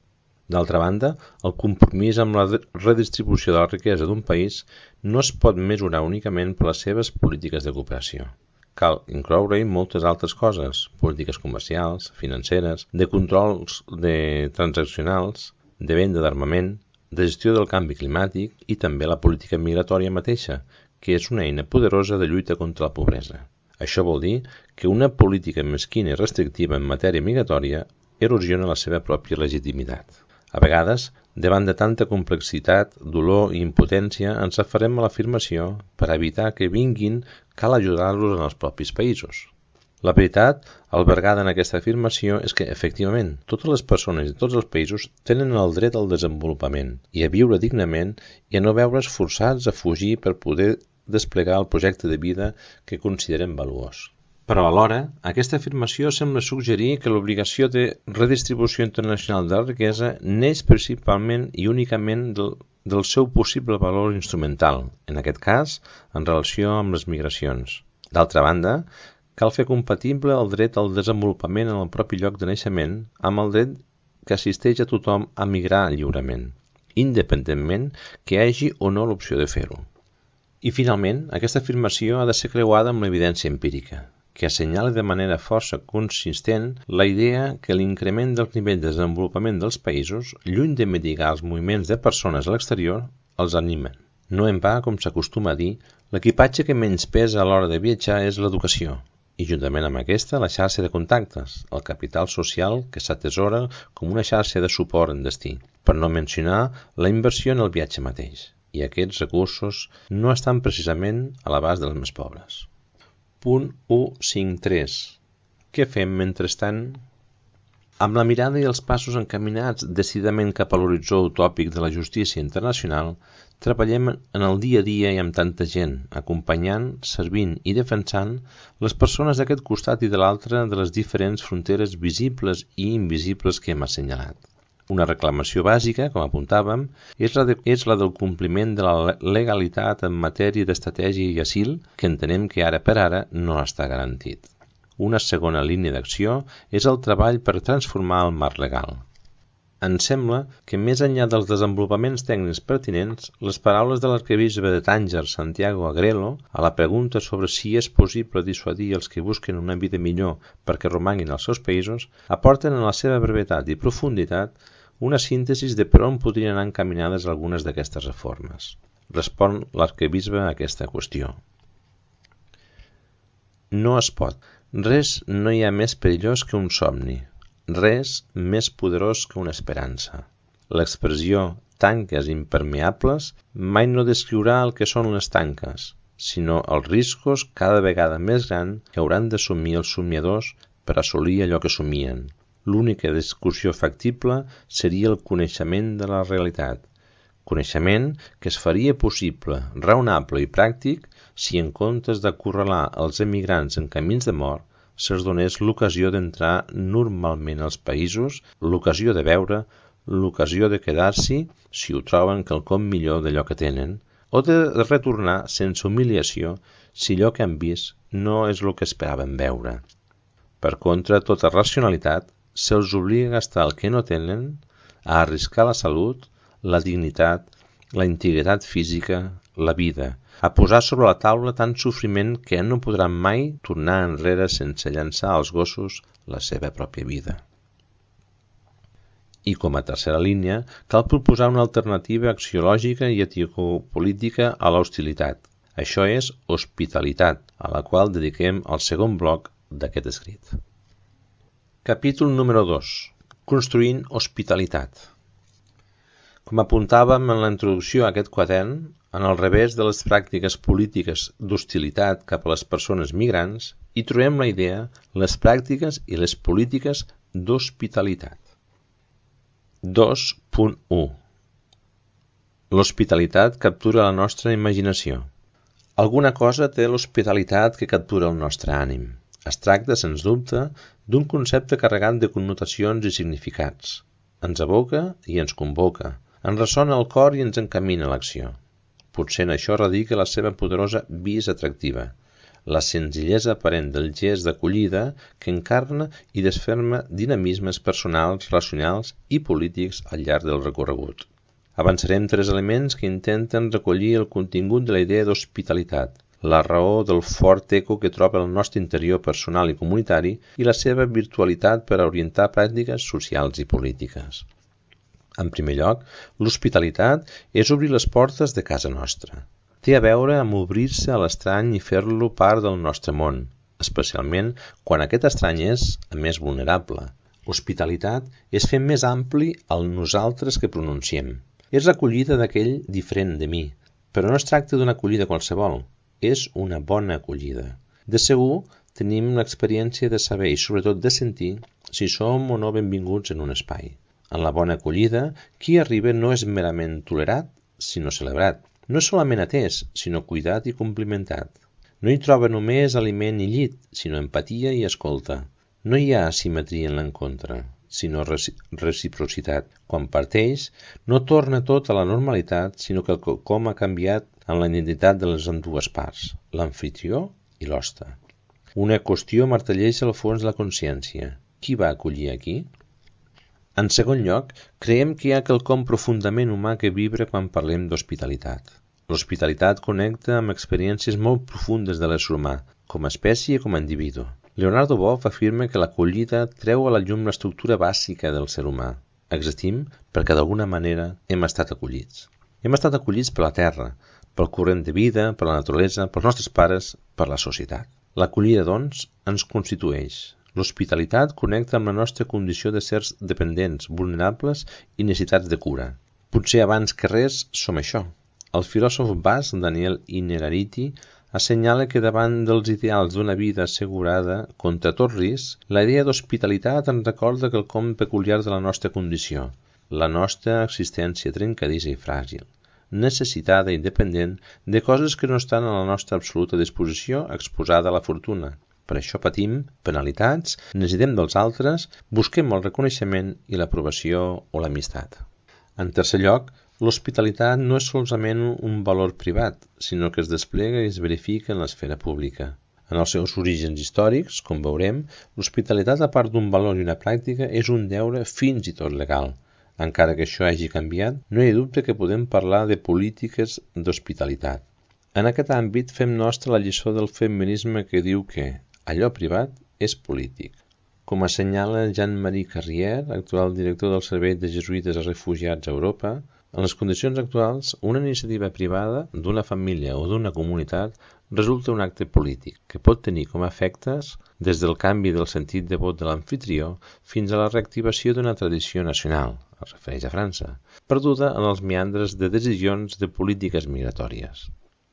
D'altra banda, el compromís amb la redistribució de la riquesa d'un país no es pot mesurar únicament per les seves polítiques de cooperació. Cal incloure-hi moltes altres coses, polítiques comercials, financeres, de controls de transaccionals, de venda d'armament, de gestió del canvi climàtic i també la política migratòria mateixa, que és una eina poderosa de lluita contra la pobresa. Això vol dir que una política mesquina i restrictiva en matèria migratòria erosiona la seva pròpia legitimitat. A vegades, davant de tanta complexitat, dolor i impotència, ens aferrem a l'afirmació per evitar que vinguin, cal ajudar-los en els propis països. La veritat, albergada en aquesta afirmació, és que, efectivament, totes les persones de tots els països tenen el dret al desenvolupament i a viure dignament i a no veure's forçats a fugir per poder desplegar el projecte de vida que consideren valuós. Però alhora, aquesta afirmació sembla suggerir que l'obligació de redistribució internacional de la riquesa neix principalment i únicament del, del seu possible valor instrumental, en aquest cas, en relació amb les migracions. D'altra banda, cal fer compatible el dret al desenvolupament en el propi lloc de naixement amb el dret que assisteix a tothom a migrar lliurement, independentment que hi hagi o no l'opció de fer-ho. I finalment, aquesta afirmació ha de ser creuada amb l'evidència empírica, que assenyala de manera força consistent la idea que l'increment del nivell de desenvolupament dels països, lluny de mitigar els moviments de persones a l'exterior, els animen. No en va, com s'acostuma a dir, l'equipatge que menys pesa a l'hora de viatjar és l'educació, i juntament amb aquesta la xarxa de contactes, el capital social que s'atesora com una xarxa de suport en destí, per no mencionar la inversió en el viatge mateix, i aquests recursos no estan precisament a l'abast dels més pobres. Punt u cinquanta-tres. Què fem mentrestant? Amb la mirada i els passos encaminats decididament cap a l'horitzó utòpic de la justícia internacional, treballem en el dia a dia i amb tanta gent, acompanyant, servint i defensant les persones d'aquest costat i de l'altre de les diferents fronteres visibles i invisibles que hem assenyalat. Una reclamació bàsica, com apuntàvem, és la, de, és la del compliment de la legalitat en matèria d'estratègia i asil, que entenem que ara per ara no està garantit. Una segona línia d'acció és el treball per transformar el marc legal. Ens sembla que més enllà dels desenvolupaments tècnics pertinents, les paraules de l'arquebisbe de Tànger, Santiago Agrelo, a la pregunta sobre si és possible dissuadir els que busquen una vida millor perquè romanguin als seus països, aporten en la seva brevetat i profunditat una síntesi de per on podrien anar encaminades algunes d'aquestes reformes. Respon l'arquebisbe a aquesta qüestió. No es pot. Res no hi ha més perillós que un somni. Res més poderós que una esperança. L'expressió tanques impermeables mai no descriurà el que són les tanques, sinó els riscos cada vegada més grans que hauran d'assumir els somiadors per assolir allò que somien. L'única discussió factible seria el coneixement de la realitat, coneixement que es faria possible, raonable i pràctic si en comptes d'acorralar els emigrants en camins de mort, se'ls donés l'ocasió d'entrar normalment als països, l'ocasió de veure, l'ocasió de quedar-s'hi si ho troben quelcom millor d'allò que tenen, o de retornar sense humiliació si allò que han vist no és el que esperaven veure. Per contra tota racionalitat, se'ls obliga a gastar el que no tenen, a arriscar la salut, la dignitat, la integritat física, la vida, a posar sobre la taula tant sofriment que no podran mai tornar enrere sense llançar als gossos la seva pròpia vida. I com a tercera línia, cal proposar una alternativa axiològica i eticopolítica a l'hostilitat. Això és hospitalitat, a la qual dediquem el segon bloc d'aquest escrit. Capítol número dos. Construint hospitalitat. Com apuntàvem en la introducció a aquest quadern, en el revés de les pràctiques polítiques d'hostilitat cap a les persones migrants, hi trobem la idea, les pràctiques i les polítiques d'hospitalitat. dos punt u. L'hospitalitat captura la nostra imaginació. Alguna cosa té l'hospitalitat que captura el nostre ànim. Es tracta, sens dubte, d'un concepte carregat de connotacions i significats. Ens evoca i ens convoca, ens ressona el cor i ens encamina a l'acció. Potser en això radica la seva poderosa vis atractiva, la senzillesa aparent del gest d'acollida que encarna i desferma dinamismes personals, relacionals i polítics al llarg del recorregut. Avançarem tres elements que intenten recollir el contingut de la idea d'hospitalitat, la raó del fort eco que troba el nostre interior personal i comunitari i la seva virtualitat per a orientar pràctiques socials i polítiques. En primer lloc, l'hospitalitat és obrir les portes de casa nostra. Té a veure amb obrir-se a l'estrany i fer-lo part del nostre món, especialment quan aquest estrany és, a més, vulnerable. Hospitalitat és fer més ampli el nosaltres que pronunciem. És l'acollida d'aquell diferent de mi, però no es tracta d'una acollida qualsevol, és una bona acollida. De segur, tenim l'experiència de saber i sobretot de sentir si som o no benvinguts en un espai. En la bona acollida, qui arriba no és merament tolerat, sinó celebrat. No és solament atès, sinó cuidat i complimentat. No hi troba només aliment i llit, sinó empatia i escolta. No hi ha asimetria en l'encontre, sinó reciprocitat. Quan parteix, no torna tot a la normalitat, sinó que com ha canviat en la identitat de les ambdues parts, l'amfitrió i l'hoste. Una qüestió martelleix al fons de la consciència. Qui va acollir aquí? En segon lloc, creiem que hi ha quelcom profundament humà que vibra quan parlem d'hospitalitat. L'hospitalitat connecta amb experiències molt profundes de l'ésser humà, com a espècie i com a individu. Leonardo Boff afirma que l'acollida treu a la llum l'estructura bàsica del ser humà. Existim perquè d'alguna manera hem estat acollits. Hem estat acollits per la terra, pel corrent de vida, per la naturalesa, pels nostres pares, per la societat. L'acollida, doncs, ens constitueix. L'hospitalitat connecta amb la nostra condició de sers dependents, vulnerables i necessitats de cura. Potser abans que res som això. El filòsof basc Daniel Innerarity assenyala que davant dels ideals d'una vida assegurada contra tot risc, la idea d'hospitalitat ens recorda quelcom peculiar de la nostra condició, la nostra existència trencadissa i fràgil, necessitada i dependent de coses que no estan a la nostra absoluta disposició exposada a la fortuna. Per això patim penalitats, necessitem dels altres, busquem el reconeixement i l'aprovació o l'amistat. En tercer lloc, l'hospitalitat no és solament un valor privat, sinó que es desplega i es verifica en l'esfera pública. En els seus orígens històrics, com veurem, l'hospitalitat, a part d'un valor i una pràctica, és un deure fins i tot legal. Encara que això hagi canviat, no hi ha dubte que podem parlar de polítiques d'hospitalitat. En aquest àmbit fem nostra la lliçó del feminisme que diu que allò privat és polític. Com assenyala Jean-Marie Carrière, actual director del Servei de Jesuïtes a Refugiats a Europa, en les condicions actuals, una iniciativa privada d'una família o d'una comunitat resulta un acte polític que pot tenir com a efectes des del canvi del sentit de vot de l'amfitrió fins a la reactivació d'una tradició nacional, es refereix a França, perduda en els meandres de decisions de polítiques migratòries.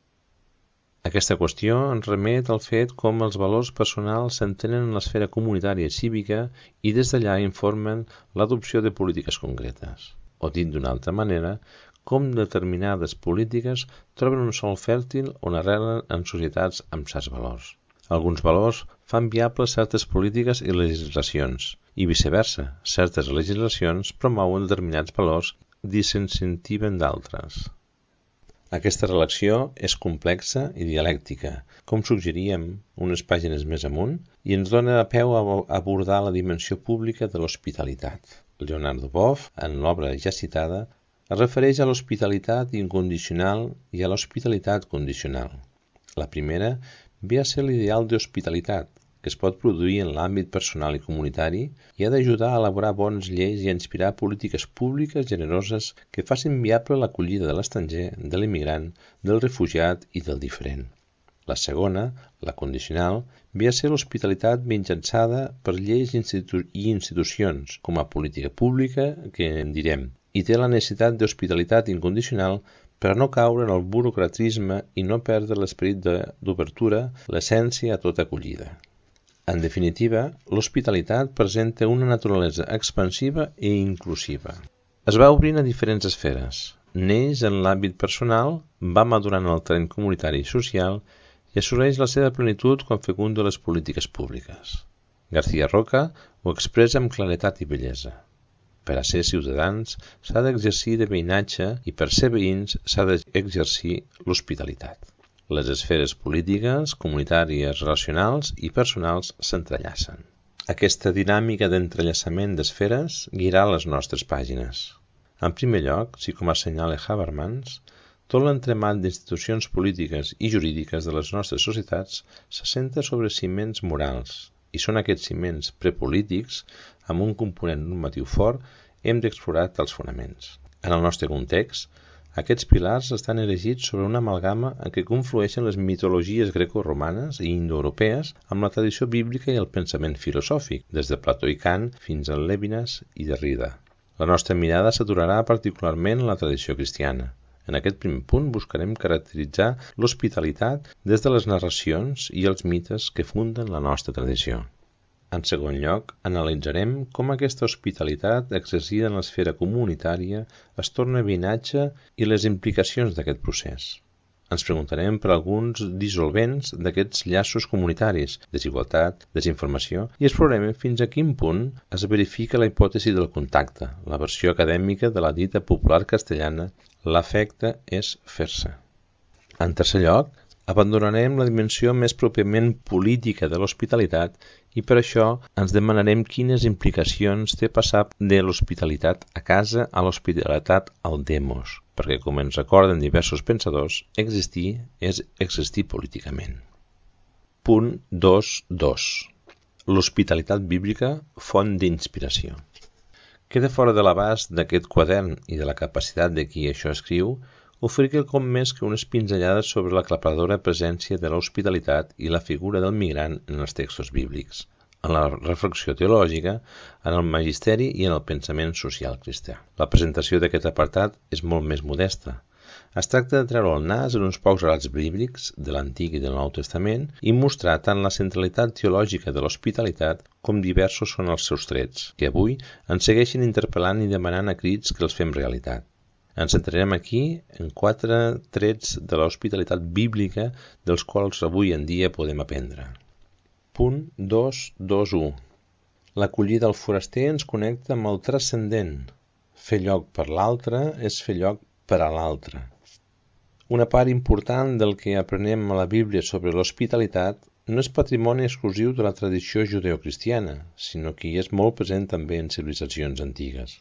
Aquesta qüestió ens remet al fet com els valors personals s'entenen en l'esfera comunitària i cívica i des d'allà informen l'adopció de polítiques concretes. O dit d'una altra manera, com determinades polítiques troben un sòl fèrtil on arrelen en societats amb certs valors. Alguns valors fan viables certes polítiques i legislacions, i viceversa, certes legislacions promouen determinats valors i desincentiven d'altres. Aquesta relació és complexa i dialèctica, com suggeríem unes pàgines més amunt, i ens dona a peu a abordar la dimensió pública de l'hospitalitat. Leonardo Boff, en l'obra ja citada, es refereix a l'hospitalitat incondicional i a l'hospitalitat condicional. La primera ve a ser l'ideal d'hospitalitat, que es pot produir en l'àmbit personal i comunitari i ha d'ajudar a elaborar bones lleis i a inspirar polítiques públiques generoses que facin viable l'acollida de l'estranger, de l'immigrant, del refugiat i del diferent. La segona, la condicional, ve a ser l'hospitalitat mitjançada per lleis institu- i institucions com a política pública, que en direm, i té la necessitat d'hospitalitat incondicional per a no caure en el burocratisme i no perdre l'esperit d'obertura, l'essència a tota acollida. En definitiva, l'hospitalitat presenta una naturalesa expansiva i inclusiva. Es va obrint a diferents esferes. Neix en l'àmbit personal, va madurant el terreny comunitari i social i assoleix la seva plenitud quan fecunda les polítiques públiques. García Roca ho expressa amb claretat i bellesa. Per a ser ciutadans s'ha d'exercir de veïnatge i per ser veïns s'ha d'exercir l'hospitalitat. Les esferes polítiques, comunitàries, relacionals i personals s'entrellacen. Aquesta dinàmica d'entrellaçament d'esferes guiarà les nostres pàgines. En primer lloc, si com assenyala Habermas, tot l'entremat d'institucions polítiques i jurídiques de les nostres societats s'assenta sobre ciments morals, i són aquests ciments prepolítics, amb un component normatiu fort, hem d'explorar tals fonaments. En el nostre context, aquests pilars estan erigits sobre una amalgama en què conflueixen les mitologies greco-romanes i indoeuropees amb la tradició bíblica i el pensament filosòfic, des de Plató i Kant fins a Levinas i Derrida. La nostra mirada s'aturarà particularment en la tradició cristiana. En aquest primer punt buscarem caracteritzar l'hospitalitat des de les narracions i els mites que funden la nostra tradició. En segon lloc, analitzarem com aquesta hospitalitat exercida en l'esfera comunitària es torna veïnatge i les implicacions d'aquest procés. Ens preguntarem per alguns dissolvents d'aquests llaços comunitaris, desigualtat, desinformació, i explorarem fins a quin punt es verifica la hipòtesi del contacte, la versió acadèmica de la dita popular castellana «l'afecte és fer-se». En tercer lloc, abandonarem la dimensió més pròpiament política de l'hospitalitat i per això ens demanarem quines implicacions té passar de l'hospitalitat a casa a l'hospitalitat al demos, perquè, com ens recorden diversos pensadors, existir és existir políticament. Punt dos punto dos. L'hospitalitat bíblica, font d'inspiració. Queda fora de l'abast d'aquest quadern i de la capacitat de qui això escriu oferir quelcom més que unes pinzellades sobre l'aclaparadora presència de l'hospitalitat i la figura del migrant en els textos bíblics, en la reflexió teològica, en el magisteri i en el pensament social cristià. La presentació d'aquest apartat és molt més modesta. Es tracta de treure el nas en uns pocs relats bíblics de l'Antic i del Nou Testament i mostrar tant la centralitat teològica de l'hospitalitat com diversos són els seus trets, que avui ens segueixen interpel·lant i demanant a crits que els fem realitat. Ens centrarem aquí en quatre trets de l'hospitalitat bíblica dels quals avui en dia podem aprendre. Punt dos punto dos punto u. L'acollida al foraster ens connecta amb el transcendent. Fer lloc per l'altre és fer lloc per a l'altre. Una part important del que aprenem a la Bíblia sobre l'hospitalitat no és patrimoni exclusiu de la tradició judeocristiana, sinó que hi és molt present també en civilitzacions antigues.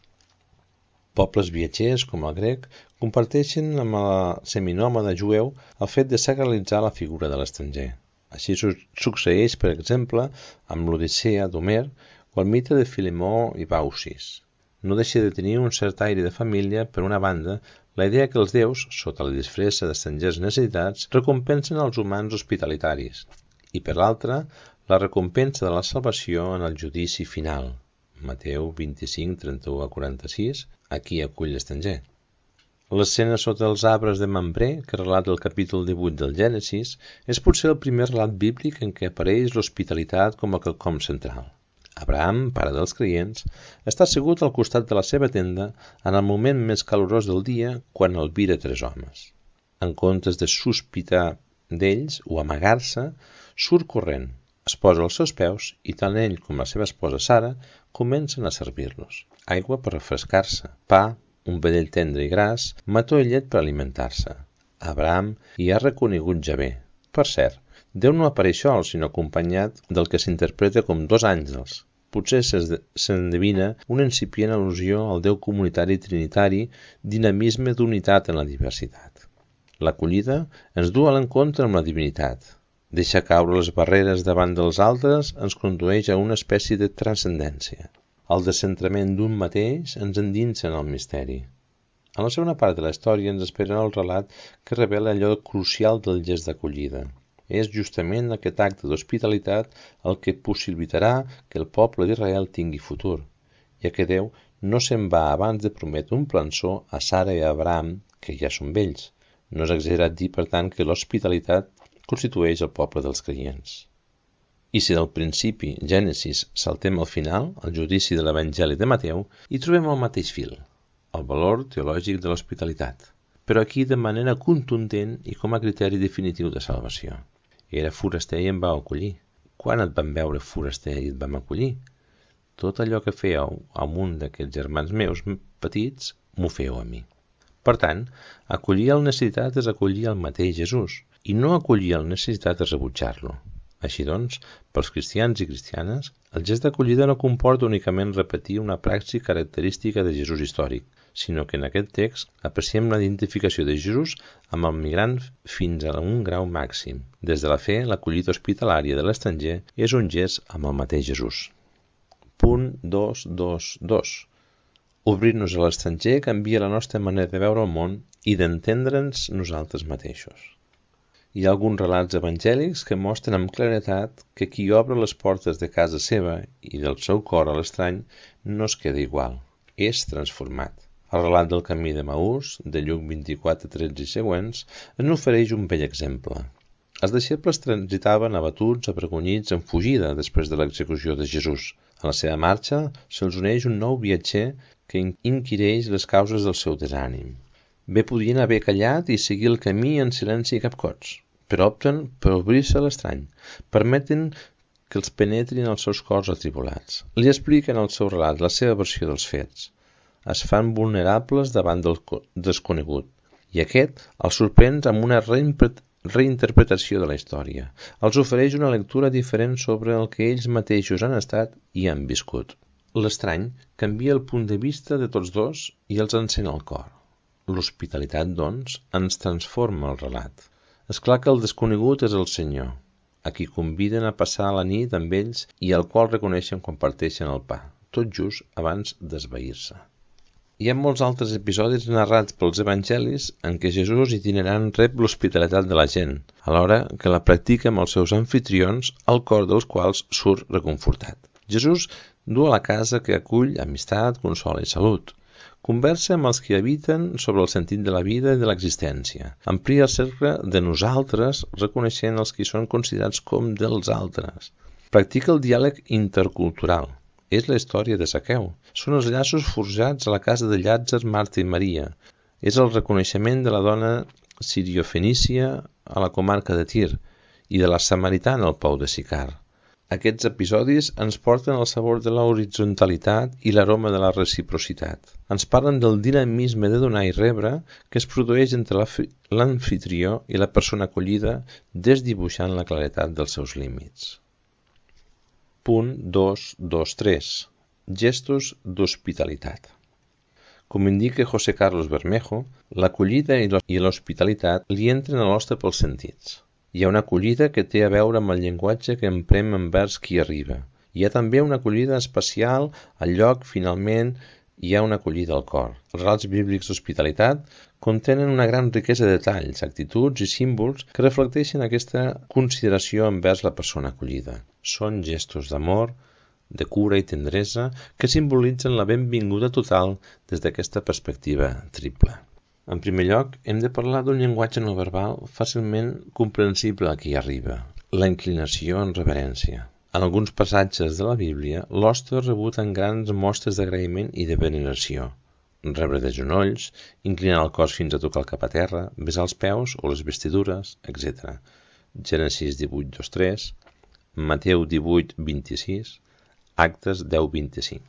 Pobles viatgers, com el grec, comparteixen amb el seminòmada jueu el fet de sacralitzar la figura de l'estranger. Així succeeix, per exemple, amb l'Odissea d'Homer o el mite de Filemó i Baucis. No deixa de tenir un cert aire de família, per una banda, la idea que els déus, sota la disfressa d'estrangers necessitats, recompensen els humans hospitalitaris, i per l'altra, la recompensa de la salvació en el judici final. Mateu vint-i-cinc, trenta-u a quaranta-sis, a qui acull l'estranger. L'escena sota els arbres de Mambré, que relata el capítol divuit del Gènesis, és potser el primer relat bíblic en què apareix l'hospitalitat com a quelcom central. Abraham, pare dels creients, està assegut al costat de la seva tenda en el moment més calorós del dia quan albira tres homes. En comptes de sospitar d'ells o amagar-se, surt corrent, es posa als seus peus i tant ell com la seva esposa Sara comencen a servir-los. Aigua per refrescar-se, pa, un vedell tendre i gras, mató i llet per alimentar-se. Abraham hi ha reconegut Javé. Per cert, Déu no apareix sol, sinó acompanyat del que s'interpreta com dos àngels. Potser s'endevina una incipient al·lusió al Déu comunitari trinitari, dinamisme d'unitat en la diversitat. L'acollida ens du a l'encontre amb la divinitat. Deixar caure les barreres davant dels altres ens condueix a una espècie de transcendència. El descentrament d'un mateix ens endinsa en el misteri. En la segona part de la història ens espera el relat que revela allò crucial del gest d'acollida. És justament aquest acte d'hospitalitat el que possibilitarà que el poble d'Israel tingui futur, ja que Déu no se'n va abans de prometre un plançó a Sara i a Abraham, que ja són vells. No és exagerat dir, per tant, que l'hospitalitat constitueix el poble dels creients. I si del principi, Gènesis, saltem al final, al judici de l'Evangeli de Mateu, hi trobem el mateix fil, el valor teològic de l'hospitalitat, però aquí de manera contundent i com a criteri definitiu de salvació. Era foraster i em va acollir. Quan et vam veure foraster i et vam acollir? Tot allò que fèieu amb un d'aquests germans meus petits, m'ho fèieu a mi. Per tant, acollir el necessitat és acollir el mateix Jesús, i no acollir la necessitat de rebutjar-lo. Així doncs, pels cristians i cristianes, el gest d'acollida no comporta únicament repetir una praxi característica de Jesús històric, sinó que en aquest text apreciem la identificació de Jesús amb el migrant fins a un grau màxim. Des de la fe, l'acollida hospitalària de l'estranger és un gest amb el mateix Jesús. Punt dos dos dos. Obrir-nos a l'estranger canvia la nostra manera de veure el món i d'entendre'ns nosaltres mateixos. Hi ha alguns relats evangèlics que mostren amb claretat que qui obre les portes de casa seva i del seu cor a l'estrany no es queda igual, és transformat. El relat del camí de Maús, de Lluc vint-i-quatre tretze i següents, ens ofereix un bell exemple. Els deixebles transitaven abatuts, avergonyits, en fugida després de l'execució de Jesús. A la seva marxa se'ls uneix un nou viatger que inquireix les causes del seu desànim. Bé podien haver callat i seguir el camí en silenci i capcots, però opten per obrir-se a l'estrany, permeten que els penetrin els seus cors atribulats. Li expliquen al seu relat la seva versió dels fets. Es fan vulnerables davant del desconegut, i aquest els sorprèn amb una reinterpretació de la història. Els ofereix una lectura diferent sobre el que ells mateixos han estat i han viscut. L'estrany canvia el punt de vista de tots dos i els encén el cor. L'hospitalitat, doncs, ens transforma el relat. És clar que el desconegut és el Senyor, a qui conviden a passar la nit amb ells i al qual reconeixen quan parteixen el pa, tot just abans d'esvair-se. Hi ha molts altres episodis narrats pels evangelis en què Jesús itinerant rep l'hospitalitat de la gent, alhora que la practica amb els seus amfitrions, al cor dels quals surt reconfortat. Jesús du a la casa que acull amistat, consol i salut. Conversa amb els que habiten sobre el sentit de la vida i de l'existència. Amplia el cercle de nosaltres, reconeixent els que són considerats com dels altres. Practica el diàleg intercultural. És la història de Zaqueu. Són els llaços forjats a la casa de Llàtzer, Marta i Maria. És el reconeixement de la dona siriofenícia a la comarca de Tir i de la samaritana al pou de Sicar. Aquests episodis ens porten al sabor de l'horitzontalitat i l'aroma de la reciprocitat. Ens parlen del dinamisme de donar i rebre que es produeix entre l'amfitrió i la persona acollida, desdibuixant la claretat dels seus límits. Punt dos dos tres. Gestos d'hospitalitat. Com indica José Carlos Bermejo, l'acollida i l'hospitalitat li entren a l'hoste pels sentits. Hi ha una acollida que té a veure amb el llenguatge que emprem envers qui arriba. Hi ha també una acollida especial al lloc, finalment, hi ha una acollida al cor. Els relats bíblics d'hospitalitat contenen una gran riquesa de detalls, actituds i símbols que reflecteixen aquesta consideració envers la persona acollida. Són gestos d'amor, de cura i tendresa que simbolitzen la benvinguda total des d'aquesta perspectiva triple. En primer lloc, hem de parlar d'un llenguatge no verbal fàcilment comprensible a qui arriba, la inclinació en reverència. En alguns passatges de la Bíblia, l'hoste és rebut en grans mostres d'agraïment i de veneració. Rebre de genolls, inclinar el cos fins a tocar el cap a terra, besar els peus o les vestidures, etcètera. Gènesis divuit dos tres, Mateu divuit vint-i-sis, Actes deu vint-i-cinc.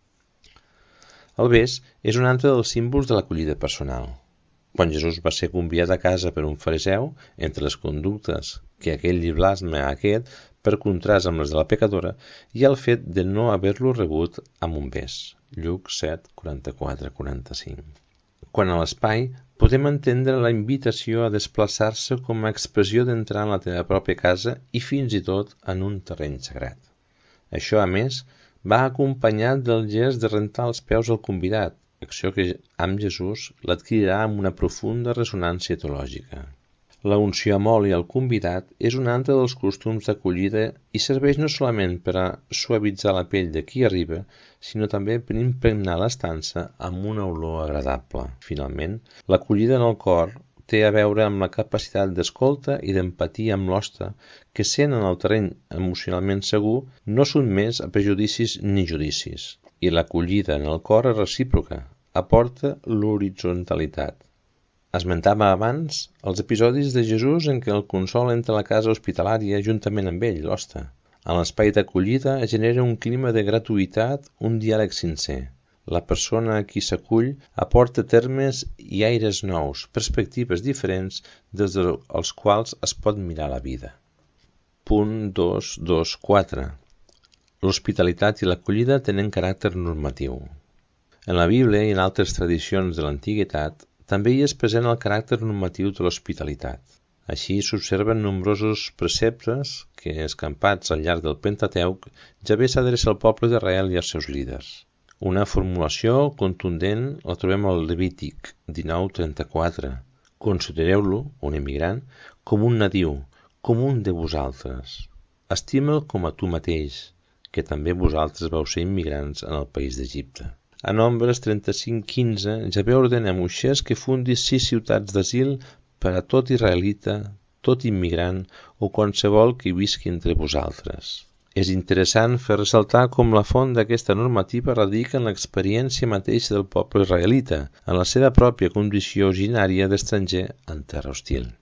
El bes és un altre dels símbols de l'acollida personal. Quan Jesús va ser convidat a casa per un fariseu, entre les conductes que aquell li blasma a aquest per contrast amb les de la pecadora, hi ha el fet de no haver-lo rebut amb un bes. Lluc set, quaranta-quatre a quaranta-cinc. Quant a l'espai, podem entendre la invitació a desplaçar-se com a expressió d'entrar en la teva pròpia casa i fins i tot en un terreny sagrat. Això, a més, va acompanyat del gest de rentar els peus al convidat, acció que amb Jesús l'adquirirà amb una profunda ressonància teològica. La unció amb oli al convidat és un altre dels costums d'acollida i serveix no solament per a suavitzar la pell de qui arriba, sinó també per impregnar l'estança amb una olor agradable. Finalment, l'acollida en el cor té a veure amb la capacitat d'escolta i d'empatia amb l'hoste, que sent en el terreny emocionalment segur, no sotmès a prejudicis ni judicis. I l'acollida en el cor és recíproca, aporta l'horitzontalitat. Esmentava abans els episodis de Jesús en què el consol entra a la casa hospitalària juntament amb ell, l'hoste. En l'espai d'acollida genera un clima de gratuïtat, un diàleg sincer. La persona a qui s'acull aporta termes i aires nous, perspectives diferents des dels quals es pot mirar la vida. Punt dos cents i vint i quatre. L'hospitalitat i l'acollida tenen caràcter normatiu. En la Bíblia i en altres tradicions de l'antiguitat també hi és present el caràcter normatiu de l'hospitalitat. Així s'observen nombrosos preceptes que, escampats al llarg del Pentateuc, Javé s'adreça al poble d'Israel i als seus líders. Una formulació contundent la trobem al Levític dinou trenta-quatre. Considereu-lo, un immigrant, com un nadiu, com un de vosaltres. Estima'l com a tu mateix, que també vosaltres vau ser immigrants en el país d'Egipte. A Nombres trenta-cinc quinze, Javé ordena a Moisès que fundi sis ciutats d'asil per a tot israelita, tot immigrant o qualsevol que visqui entre vosaltres. És interessant fer ressaltar com la font d'aquesta normativa radica en l'experiència mateixa del poble israelita, en la seva pròpia condició originària d'estranger en terra hostil.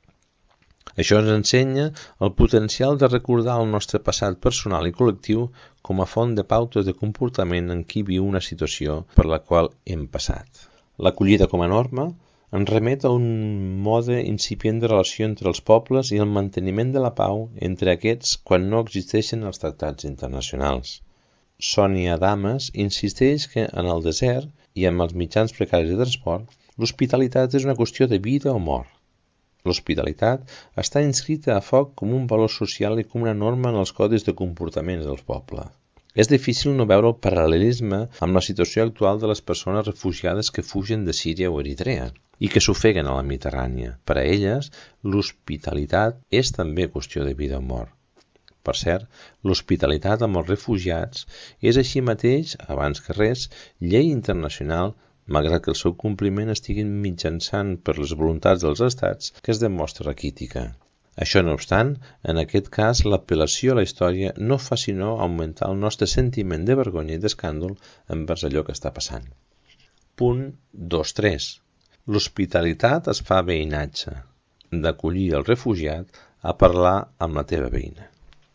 Això ens ensenya el potencial de recordar el nostre passat personal i col·lectiu com a font de pautes de comportament en qui viu una situació per la qual hem passat. L'acollida com a norma ens remet a un mode incipient de relació entre els pobles i el manteniment de la pau entre aquests quan no existeixen els tractats internacionals. Sònia Dames insisteix que en el desert i amb els mitjans precaris de transport, l'hospitalitat és una qüestió de vida o mort. L'hospitalitat està inscrita a foc com un valor social i com una norma en els codis de comportaments dels pobles. És difícil no veure el paral·lelisme amb la situació actual de les persones refugiades que fugen de Síria o Eritrea i que s'ofeguen a la Mediterrània. Per a elles, l'hospitalitat és també qüestió de vida o mort. Per cert, l'hospitalitat amb els refugiats és així mateix, abans que res, llei internacional, malgrat que el seu compliment estigui mitjançant per les voluntats dels estats que es demostra raquítica. Això no obstant, en aquest cas l'apel·lació a la història no fa sinó augmentar el nostre sentiment de vergonya i d'escàndol envers allò que està passant. Punt dos cents i tres. L'hospitalitat es fa veïnatge, d'acollir el refugiat a parlar amb la teva veïna.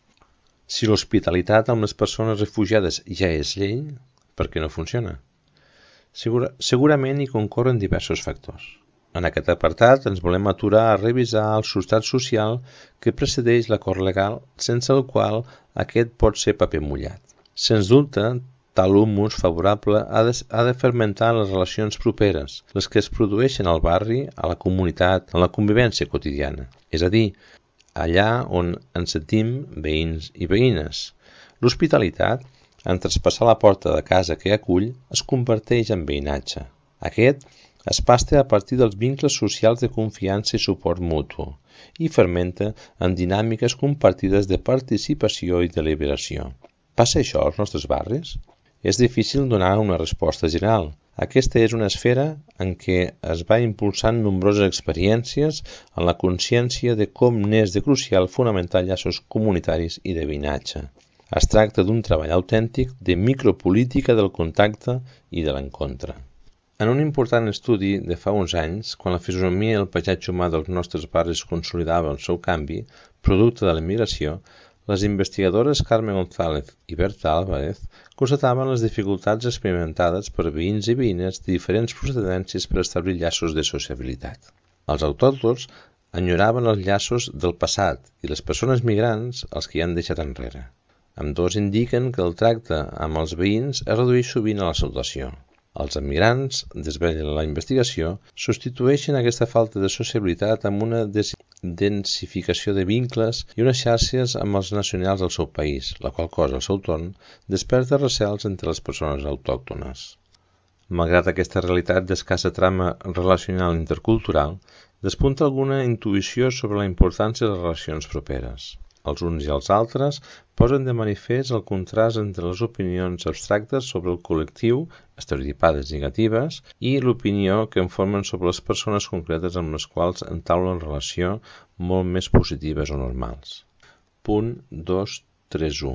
Si l'hospitalitat amb les persones refugiades ja és llei, per què no funciona? Segura, segurament hi concorren diversos factors. En aquest apartat ens volem aturar a revisar el substrat social que precedeix l'acord legal, sense el qual aquest pot ser paper mullat. Sens dubte, tal humus favorable ha de, ha de fermentar les relacions properes, les que es produeixen al barri, a la comunitat, en la convivència quotidiana. És a dir, allà on ens sentim veïns i veïnes. L'hospitalitat, en traspassar la porta de casa que acull, es converteix en veïnatge. Aquest es pasta a partir dels vincles socials de confiança i suport mutu i fermenta en dinàmiques compartides de participació i deliberació. Passa això als nostres barris? És difícil donar una resposta general. Aquesta és una esfera en què es va impulsant nombroses experiències en la consciència de com n'és de crucial fonamentar llaços comunitaris i de veïnatge. Es tracta d'un treball autèntic de micropolítica del contacte i de l'encontre. En un important estudi de fa uns anys, quan la fisonomia i el paisatge humà dels nostres barris consolidava el seu canvi, producte de l'emigració, les investigadores Carme González i Berta Álvarez constataven les dificultats experimentades per veïns i veïnes de diferents procedències per establir llaços de sociabilitat. Els autòctons enyoraven els llaços del passat i les persones migrants els que hi han deixat enrere. Ambdós indiquen que el tracte amb els veïns es redueix sovint a la salutació. Els emigrants, desvelen la investigació, substitueixen aquesta falta de sociabilitat amb una densificació de vincles i unes xarxes amb els nacionals del seu país, la qual cosa, al seu torn, desperta recels entre les persones autòctones. Malgrat aquesta realitat d'escassa trama relacional intercultural, despunta alguna intuïció sobre la importància de les relacions properes. Els uns i els altres posen de manifest el contrast entre les opinions abstractes sobre el col·lectiu, estereotipades negatives, i l'opinió que en formen sobre les persones concretes amb les quals entaulen relació molt més positives o normals. Punt dos cents i trenta-u.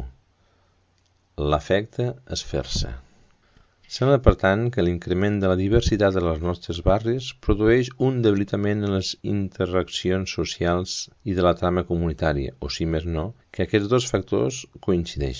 L'afecte es fer-se. Sembla, per tant, que l'increment de la diversitat de els nostres barris produeix un debilitament en les interaccions socials i de la trama comunitària, o si més no, que aquests dos factors coincideixen.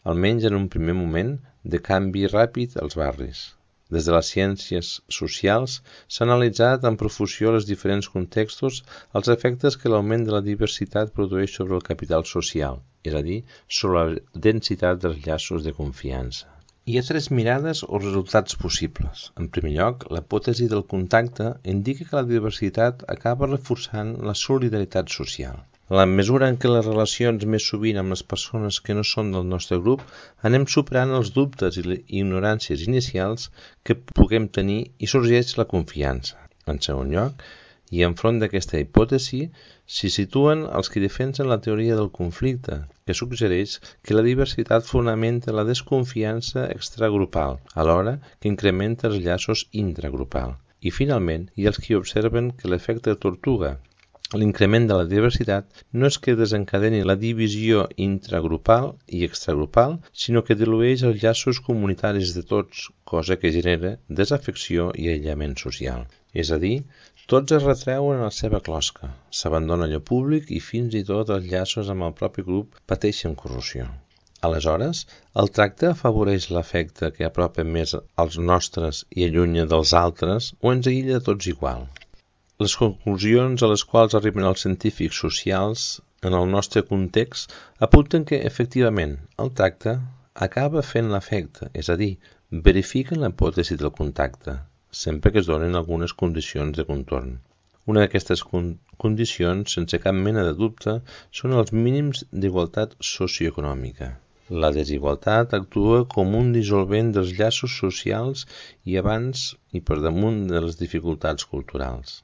almenys en un primer moment, de canvi ràpid als barris. Des de les ciències socials s'ha analitzat amb profusió els diferents contextos els efectes que l'augment de la diversitat produeix sobre el capital social, és a dir, sobre la densitat dels llaços de confiança. Hi ha tres mirades o resultats possibles. En primer lloc, la hipòtesi del contacte indica que la diversitat acaba reforçant la solidaritat social. A la mesura en què les relacions més sovint amb les persones que no són del nostre grup anem superant els dubtes i les ignoràncies inicials que puguem tenir i sorgeix la confiança. En segon lloc, i enfront d'aquesta hipòtesi, s'hi situen els que defensen la teoria del conflicte, que suggereix que la diversitat fonamenta la desconfiança extragrupal, alhora que incrementa els llaços intragrupal. I finalment, hi ha els que observen que l'efecte tortuga, l'increment de la diversitat, no és que desencadeni la divisió intragrupal i extragrupal, sinó que dilueix els llaços comunitaris de tots, cosa que genera desafecció i aïllament social. És a dir, tots es retreuen a la seva closca, s'abandona allò públic i fins i tot els llaços amb el propi grup pateixen corrosió. Aleshores, el tracte afavoreix l'afecte que apropa més als nostres i allunya dels altres o ens aïlla a tots igual. Les conclusions a les quals arriben els científics socials en el nostre context apunten que, efectivament, el tracte acaba fent l'efecte, és a dir, verifiquen la hipòtesi del contacte, sempre que es donen algunes condicions de contorn. Una d'aquestes con condicions, sense cap mena de dubte, són els mínims d'igualtat socioeconòmica. La desigualtat actua com un dissolvent dels llaços socials i abans i per damunt de les dificultats culturals.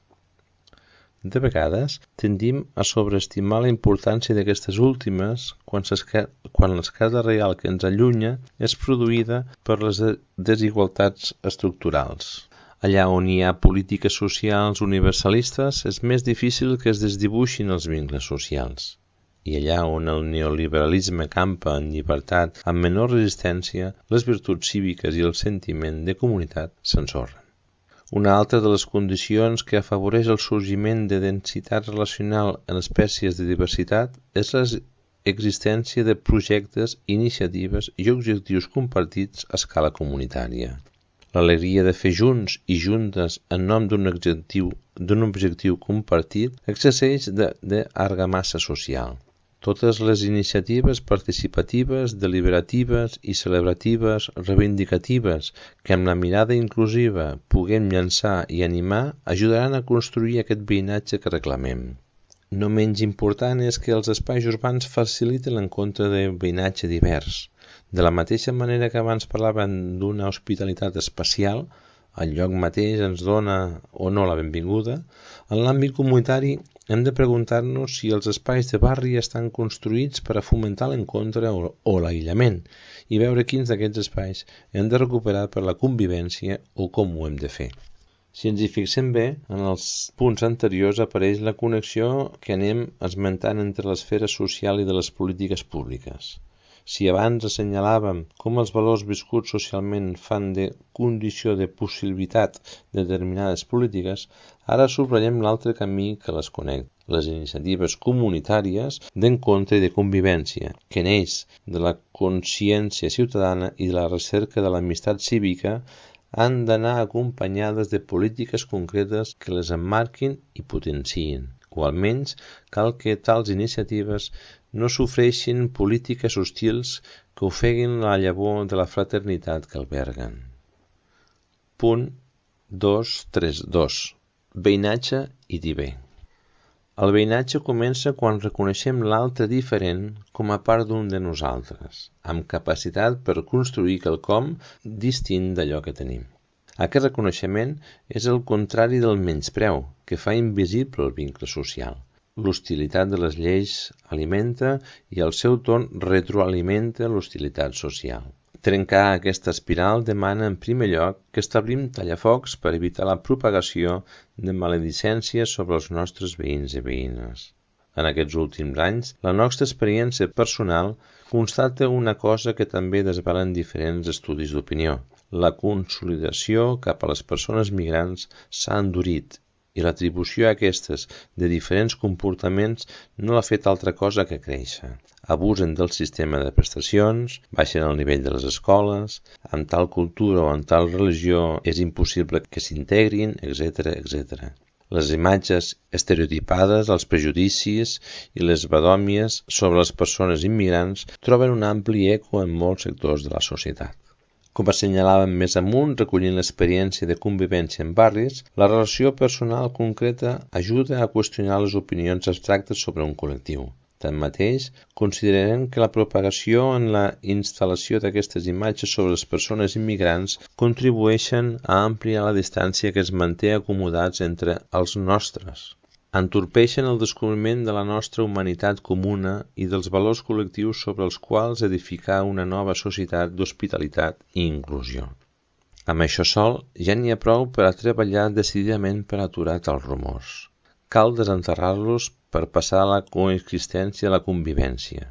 De vegades, tendim a sobreestimar la importància d'aquestes últimes quan, quan l'escala real que ens allunya és produïda per les desigualtats estructurals. Allà on hi ha polítiques socials universalistes, és més difícil que es desdibuixin els vincles socials. I allà on el neoliberalisme campa en llibertat amb menor resistència, les virtuts cíviques i el sentiment de comunitat s'ensorren. Una altra de les condicions que afavoreix el sorgiment de densitat relacional en espècies de diversitat és l'existència de projectes, iniciatives i objectius compartits a escala comunitària. L'alegria de fer junts i juntes en nom d'un objectiu, d'un objectiu compartit exerceix de, de argamassa social. Totes les iniciatives participatives, deliberatives i celebratives, reivindicatives, que amb la mirada inclusiva puguem llançar i animar, ajudaran a construir aquest veïnatge que reclamem. No menys important és que els espais urbans faciliten l'encontre de veïnatge divers. De la mateixa manera que abans parlàvem d'una hospitalitat especial, el lloc mateix ens dona o no la benvinguda, en l'àmbit comunitari hem de preguntar-nos si els espais de barri estan construïts per a fomentar l'encontre o, o l'aïllament i veure quins d'aquests espais hem de recuperar per la convivència o com ho hem de fer. Si ens hi fixem bé, en els punts anteriors apareix la connexió que anem esmentant entre l'esfera social i de les polítiques públiques. Si abans assenyalàvem com els valors viscuts socialment fan de condició de possibilitat de determinades polítiques, ara subratllem l'altre camí que les connecta, les iniciatives comunitàries d'encontre i de convivència, que neix de la consciència ciutadana i de la recerca de l'amistat cívica, han d'anar acompanyades de polítiques concretes que les emmarquin i potenciïn, o almenys cal que tals iniciatives no sofreixin polítiques hostils que ofeguin la llavor de la fraternitat que alberguen. Punt dos trenta dos. Veïnatge i dir bé. El veïnatge comença quan reconeixem l'altre diferent com a part d'un de nosaltres, amb capacitat per construir quelcom distint d'allò que tenim. Aquest reconeixement és el contrari del menyspreu, que fa invisible el vincle social. L'hostilitat de les lleis alimenta i al seu torn retroalimenta l'hostilitat social. Trencar aquesta espiral demana en primer lloc que establim tallafocs per evitar la propagació de maledicències sobre els nostres veïns i veïnes. En aquests últims anys, la nostra experiència personal constata una cosa que també desvelen diferents estudis d'opinió. La consolidació cap a les persones migrants s'ha endurit i l'atribució a aquestes de diferents comportaments no l'ha fet altra cosa que créixer. abusen del sistema de prestacions, baixen el nivell de les escoles, amb tal cultura o amb tal religió és impossible que s'integrin, etcètera, etcètera. Les imatges estereotipades, els prejudicis i les badòmies sobre les persones immigrants troben un ampli eco en molts sectors de la societat. Com assenyalàvem més amunt, recollint l'experiència de convivència en barris, la relació personal concreta ajuda a qüestionar les opinions abstractes sobre un col·lectiu. Tanmateix, considerem que la propagació en la instal·lació d'aquestes imatges sobre les persones immigrants contribueixen a ampliar la distància que es manté acomodats entre els nostres. Entorpeixen el descobriment de la nostra humanitat comuna i dels valors col·lectius sobre els quals edificar una nova societat d'hospitalitat i inclusió. Amb això sol, ja n'hi ha prou per a treballar decididament per aturar tals rumors. Cal desenterrar-los per passar a la coexistència a la convivència.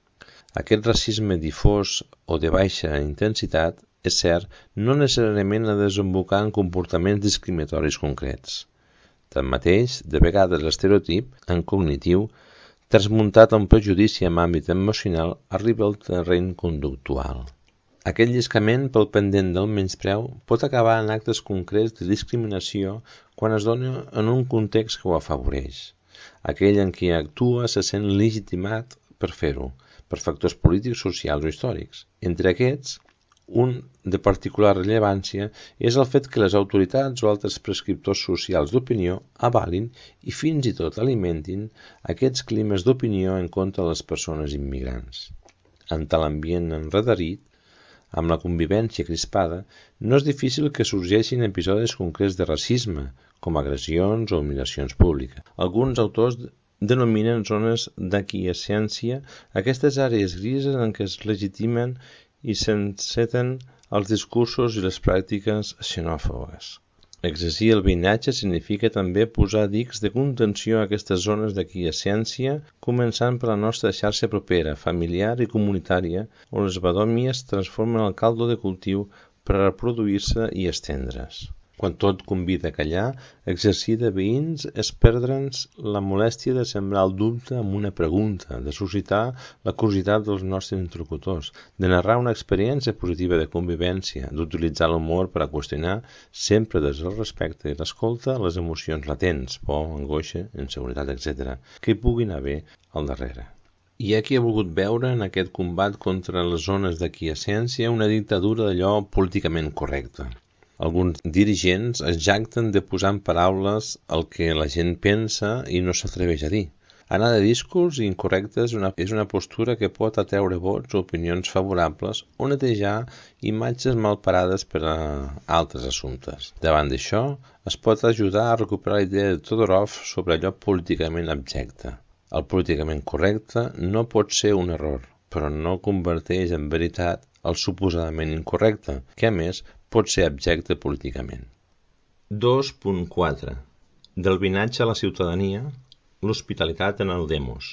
Aquest racisme difós o de baixa intensitat, és cert, no necessàriament ha de desembocar en comportaments discriminatoris concrets. Tanmateix, de vegades l'estereotip, en cognitiu, transmuntat a un prejudici en àmbit emocional, arriba al terreny conductual. Aquest lliscament pel pendent del menyspreu pot acabar en actes concrets de discriminació quan es dona en un context que ho afavoreix. Aquell en qui actua se sent legitimat per fer-ho, per factors polítics, socials o històrics. Entre aquests, un de particular rellevància és el fet que les autoritats o altres prescriptors socials d'opinió avalin i fins i tot alimentin aquests climes d'opinió en contra de les persones immigrants. En tal ambient enredarit, amb la convivència crispada, no és difícil que sorgeixin episodis concrets de racisme, com agressions o humiliacions públiques. Alguns autors denominen zones d'aquiescència aquestes àrees grises en què es legitimen i s'enceten els discursos i les pràctiques xenòfobes. Exercir el veïnatge significa també posar dics de contenció a aquestes zones d'aquiescència, començant per la nostra xarxa propera, familiar i comunitària, on les badòmies transformen el caldo de cultiu per a reproduir-se i estendre's. Quan tot convida a callar, exercir de veïns és perdre'ns la molèstia de sembrar el dubte amb una pregunta, de suscitar la curiositat dels nostres interlocutors, de narrar una experiència positiva de convivència, d'utilitzar l'humor per a qüestionar, sempre des del respecte i l'escolta, les emocions latents, por, angoixa, inseguretat, etcètera, que hi puguin haver al darrere. Hi ha qui ha volgut veure en aquest combat contra les zones d'aquiescència una dictadura d'allò políticament correcte. Alguns dirigents es jacten de posar en paraules el que la gent pensa i no s'atreveix a dir. Anar de discurs incorrectes és una, és una postura que pot atreure vots o opinions favorables o netejar imatges malparades per a altres assumptes. Davant d'això, es pot ajudar a recuperar la idea de Todorov sobre allò políticament abjecte. El políticament correcte no pot ser un error, però no converteix en veritat el suposadament incorrecte, que a més pot ser abjecte políticament. dos punt quatre. Del veïnatge a la ciutadania, l'hospitalitat en el demos.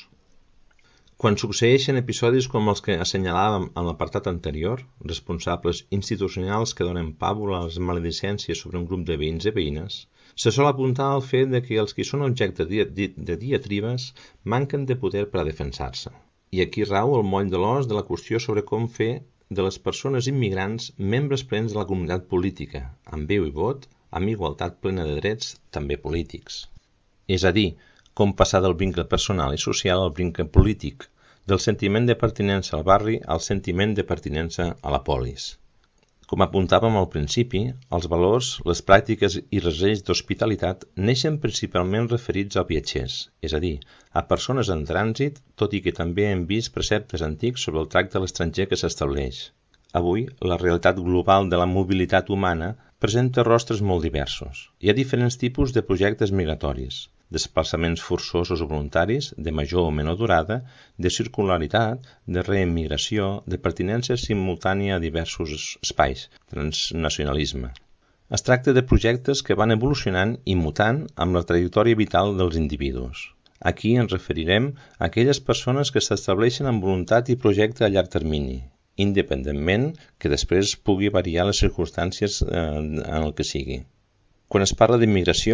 Quan succeeixen episodis com els que assenyalàvem en l'apartat anterior, responsables institucionals que donen pàbul a les maledicències sobre un grup de veïns i veïnes, se sol apuntar al fet de que els que són objecte de diatribes manquen de poder per a defensar-se. I aquí rau el moll de l'os de la qüestió sobre com fer de les persones immigrants membres plens de la comunitat política, amb veu i vot, amb igualtat plena de drets, també polítics. És a dir, com passar del vincle personal i social al vincle polític, del sentiment de pertinença al barri al sentiment de pertinença a la polis. Com apuntàvem al principi, els valors, les pràctiques i les lleis d'hospitalitat neixen principalment referits a viatgers, és a dir, a persones en trànsit, tot i que també hem vist preceptes antics sobre el tracte a l'estranger que s'estableix. Avui, la realitat global de la mobilitat humana presenta rostres molt diversos. Hi ha diferents tipus de projectes migratoris, desplaçaments forçosos o voluntaris, de major o menor durada, de circularitat, de reemigració, de pertinença simultània a diversos espais, transnacionalisme. Es tracta de projectes que van evolucionant i mutant amb la trajectòria vital dels individus. Aquí ens referirem a aquelles persones que s'estableixen amb voluntat i projecte a llarg termini, independentment que després pugui variar les circumstàncies eh, en el que sigui. Quan es parla d'immigració,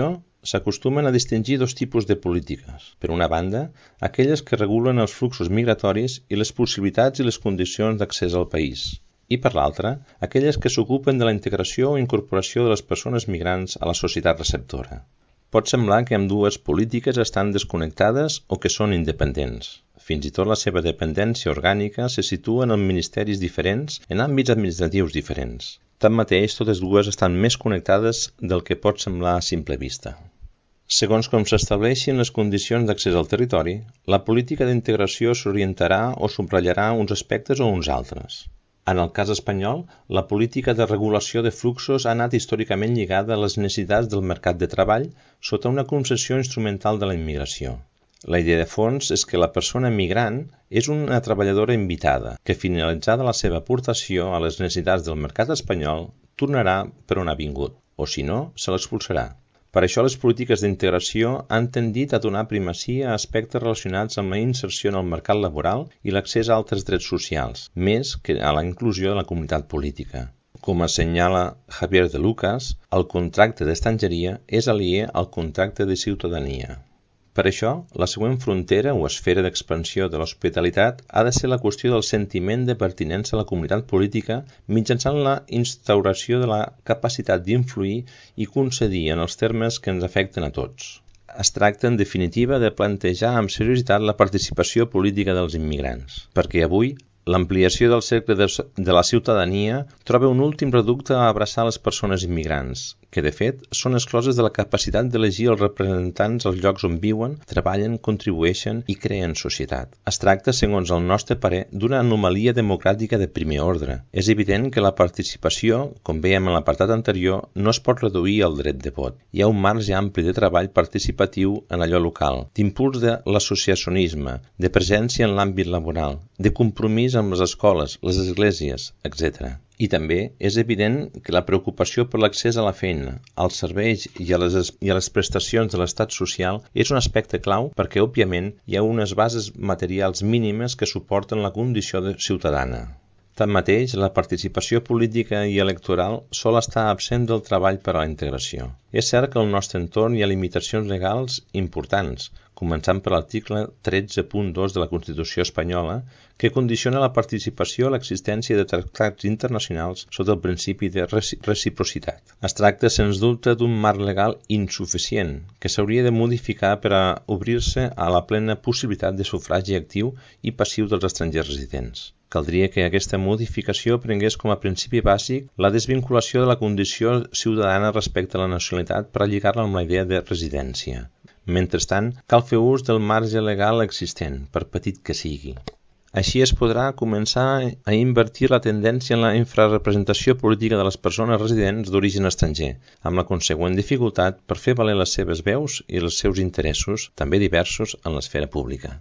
s'acostumen a distingir dos tipus de polítiques. Per una banda, aquelles que regulen els fluxos migratoris i les possibilitats i les condicions d'accés al país. I per l'altra, aquelles que s'ocupen de la integració o incorporació de les persones migrants a la societat receptora. Pot semblar que ambdues polítiques estan desconnectades o que són independents. Fins i tot la seva dependència orgànica se situa en ministeris diferents en àmbits administratius diferents. Tanmateix, totes dues estan més connectades del que pot semblar a simple vista. Segons com s'estableixin les condicions d'accés al territori, la política d'integració s'orientarà o subratllarà uns aspectes o uns altres. En el cas espanyol, la política de regulació de fluxos ha anat històricament lligada a les necessitats del mercat de treball sota una concepció instrumental de la immigració. La idea de fons és que la persona migrant és una treballadora invitada, que finalitzada la seva aportació a les necessitats del mercat espanyol, tornarà per on ha vingut, o si no, se l'expulsarà. Per això les polítiques d'integració han tendit a donar primacia a aspectes relacionats amb la inserció en el mercat laboral i l'accés a altres drets socials, més que a la inclusió de la comunitat política. Com assenyala Javier de Lucas, el contracte d'estrangeria és aliè al contracte de ciutadania. Per això, la següent frontera o esfera d'expansió de l'hospitalitat ha de ser la qüestió del sentiment de pertinença a la comunitat política mitjançant la instauració de la capacitat d'influir i concedir en els termes que ens afecten a tots. Es tracta, en definitiva, de plantejar amb seriositat la participació política dels immigrants, perquè avui l'ampliació del cercle de, de la ciutadania troba un últim reducte a abraçar les persones immigrants, que de fet són excloses de la capacitat d'elegir els representants als llocs on viuen, treballen, contribueixen i creen societat. Es tracta, segons el nostre parer, d'una anomalia democràtica de primer ordre. És evident que la participació, com veiem en l'apartat anterior, no es pot reduir al dret de vot. Hi ha un marge ampli de treball participatiu en allò local, d'impuls de l'associacionisme, de presència en l'àmbit laboral, de compromís amb les escoles, les esglésies, etcètera. I també és evident que la preocupació per l'accés a la feina, als serveis i a les, i a les prestacions de l'estat social és un aspecte clau perquè, òbviament, hi ha unes bases materials mínimes que suporten la condició de ciutadana. Tanmateix, la participació política i electoral sol estar absent del treball per a la integració. És cert que al nostre entorn hi ha limitacions legals importants, començant per l'article tretze punt dos de la Constitució espanyola, que condiciona la participació a l'existència de tractats internacionals sota el principi de reciprocitat. Es tracta, sens dubte, d'un marc legal insuficient, que s'hauria de modificar per a obrir-se a la plena possibilitat de sufragi actiu i passiu dels estrangers residents. Caldria que aquesta modificació prengués com a principi bàsic la desvinculació de la condició ciutadana respecte a la nacionalitat per a lligar-la amb la idea de residència. Mentrestant, cal fer ús del marge legal existent, per petit que sigui. Així es podrà començar a invertir la tendència en la infrarrepresentació política de les persones residents d'origen estranger, amb la consegüent dificultat per fer valer les seves veus i els seus interessos, també diversos, en l'esfera pública.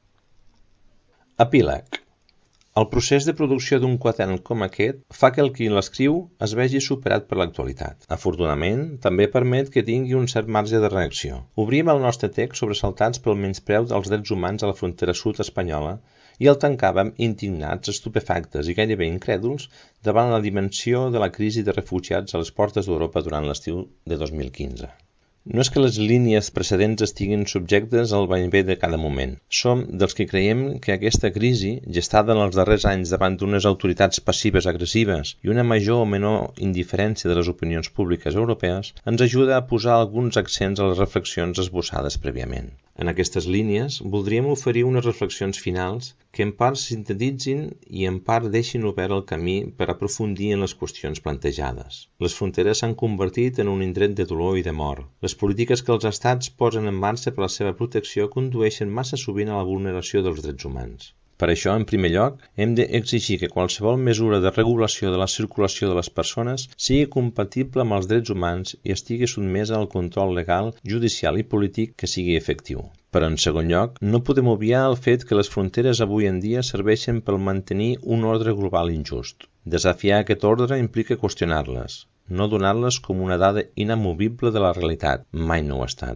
Epíleg. El procés de producció d'un quadern com aquest fa que el qui l'escriu es vegi superat per l'actualitat. Afortunadament, també permet que tingui un cert marge de reacció. Obrim el nostre text sobresaltats pel menyspreu dels drets humans a la frontera sud espanyola i el tancàvem indignats, estupefactes i gairebé incrèduls davant la dimensió de la crisi de refugiats a les portes d'Europa durant l'estiu de dos mil quinze. No és que les línies precedents estiguin subjectes al vaivé de cada moment. Som dels que creiem que aquesta crisi, gestada en els darrers anys davant d'unes autoritats passives agressives i una major o menor indiferència de les opinions públiques europees, ens ajuda a posar alguns accents a les reflexions esbossades prèviament. En aquestes línies, voldríem oferir unes reflexions finals que en part sintetitzin i en part deixin obert el camí per aprofundir en les qüestions plantejades. Les fronteres s'han convertit en un indret de dolor i de mort. Les polítiques que els estats posen en marxa per a la seva protecció condueixen massa sovint a la vulneració dels drets humans. Per això, en primer lloc, hem d'exigir que qualsevol mesura de regulació de la circulació de les persones sigui compatible amb els drets humans i estigui sotmesa al control legal, judicial i polític que sigui efectiu. Però, en segon lloc, no podem obviar el fet que les fronteres avui en dia serveixen per mantenir un ordre global injust. Desafiar aquest ordre implica qüestionar-les, no donar-les com una dada inamovible de la realitat, mai no ho ha estat,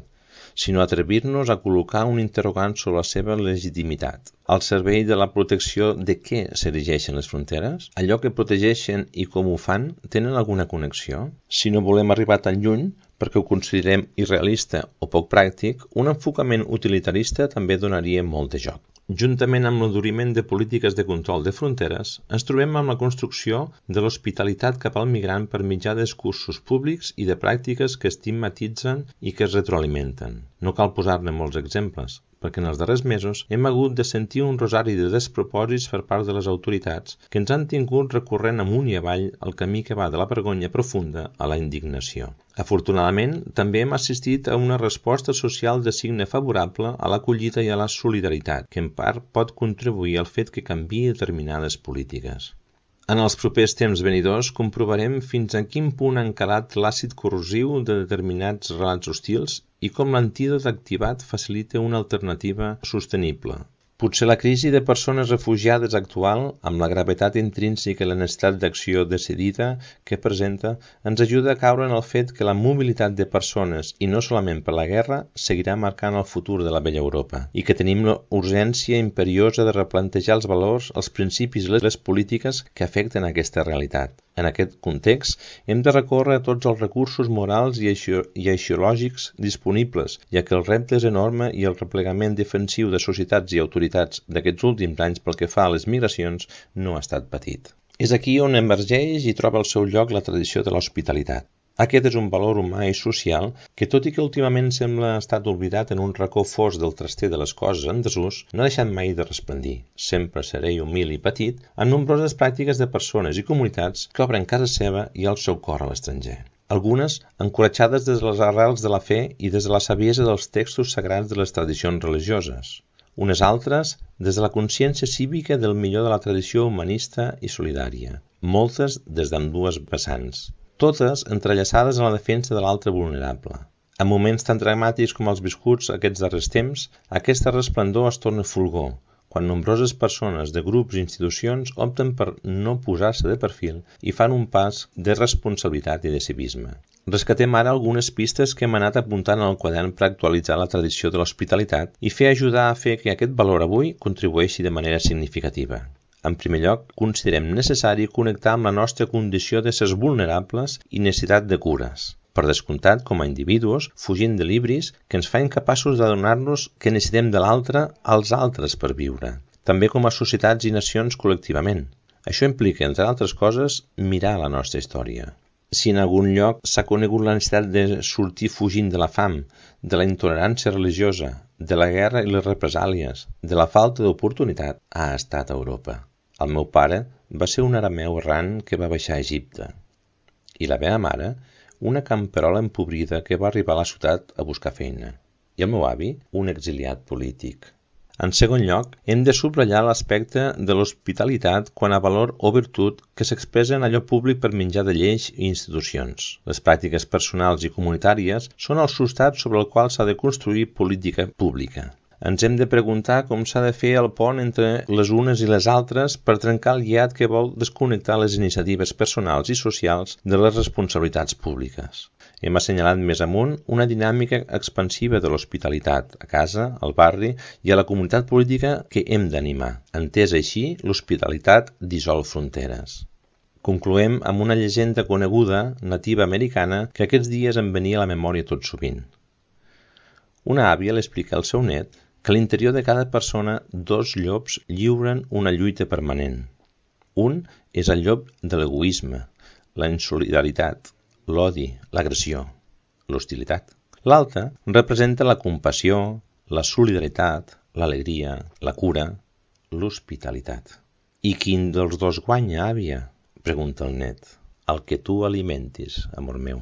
sinó atrevir-nos a col·locar un interrogant sobre la seva legitimitat. Al servei de la protecció de què s'erigeixen les fronteres? Allò que protegeixen i com ho fan tenen alguna connexió? Si no volem arribar tan lluny, perquè ho considerem irrealista o poc pràctic, un enfocament utilitarista també donaria molt de joc. Juntament amb l'enduriment de polítiques de control de fronteres, ens trobem amb la construcció de l'hospitalitat cap al migrant per mitjà de discursos públics i de pràctiques que estigmatitzen i que es retroalimenten. No cal posar-ne molts exemples, perquè en els darrers mesos hem hagut de sentir un rosari de despropòsits per part de les autoritats que ens han tingut recorrent amunt i avall el camí que va de la vergonya profunda a la indignació. Afortunadament, també hem assistit a una resposta social de signe favorable a l'acollida i a la solidaritat, que en part pot contribuir al fet que canviï determinades polítiques. En els propers temps venidors comprovarem fins a quin punt ha encarat l'àcid corrosiu de determinats relats hostils i com l'antídot activat facilita una alternativa sostenible. Potser la crisi de persones refugiades actual, amb la gravetat intrínseca i la necessitat d'acció decidida que presenta, ens ajuda a caure en el fet que la mobilitat de persones, i no solament per la guerra, seguirà marcant el futur de la vella Europa, i que tenim la urgència imperiosa de replantejar els valors, els principis i les polítiques que afecten aquesta realitat. En aquest context, hem de recórrer a tots els recursos morals i axiològics disponibles, ja que el repte és enorme i el replegament defensiu de societats i autoritats d'aquests últims anys pel que fa a les migracions no ha estat petit. És aquí on emergeix i troba el seu lloc la tradició de l'hospitalitat. Aquest és un valor humà i social que, tot i que últimament sembla ha estat oblidat en un racó fosc del traster de les coses en desús, no ha deixat mai de resplendir, sempre serè i humil i petit, amb nombroses pràctiques de persones i comunitats que obren casa seva i el seu cor a l'estranger. Algunes encoratjades des de les arrels de la fe i des de la saviesa dels textos sagrats de les tradicions religioses. Unes altres des de la consciència cívica del millor de la tradició humanista i solidària, moltes des d'ambdues vessants. Totes entrellaçades en la defensa de l'altre vulnerable. En moments tan dramàtics com els viscuts aquests darrers temps, aquesta resplendor es torna fulgor, quan nombroses persones de grups i institucions opten per no posar-se de perfil i fan un pas de responsabilitat i de civisme. Rescatem ara algunes pistes que hem anat apuntant en el quadern per actualitzar la tradició de l'hospitalitat i fer ajudar a fer que aquest valor avui contribueixi de manera significativa. En primer lloc, considerem necessari connectar amb la nostra condició d'éssers vulnerables i necessitat de cures. Per descomptat, com a individus, fugint de l'hibris que ens fa incapaços d'adonar-nos que necessitem de l'altre als altres per viure. També com a societats i nacions col·lectivament. Això implica, entre altres coses, mirar la nostra història. Si en algun lloc s'ha conegut la necessitat de sortir fugint de la fam, de la intolerància religiosa, de la guerra i les represàlies, de la falta d'oportunitat, ha estat a Europa. El meu pare va ser un arameu errant que va baixar a Egipte. I la meva mare, una camperola empobrida que va arribar a la ciutat a buscar feina. I el meu avi, un exiliat polític. En segon lloc, hem de subratllar l'aspecte de l'hospitalitat quant a valor o virtut que s'expressa en allò públic per mitjà de lleis i institucions. Les pràctiques personals i comunitàries són el substrat sobre el qual s'ha de construir política pública. Ens hem de preguntar com s'ha de fer el pont entre les unes i les altres per trencar el lligam que vol desconnectar les iniciatives personals i socials de les responsabilitats públiques. Hem assenyalat més amunt una dinàmica expansiva de l'hospitalitat a casa, al barri i a la comunitat política que hem d'animar. Entès així, l'hospitalitat dissol fronteres. Concloem amb una llegenda coneguda, nativa americana, que aquests dies em venia a la memòria tot sovint. Una àvia l'explica al seu net que a l'interior de cada persona dos llops lliuren una lluita permanent. Un és el llop de l'egoisme, la insolidaritat, l'odi, l'agressió, l'hostilitat. L'altre representa la compassió, la solidaritat, l'alegria, la cura, l'hospitalitat. I quin dels dos guanya, àvia? Pregunta el net. El que tu alimentis, amor meu.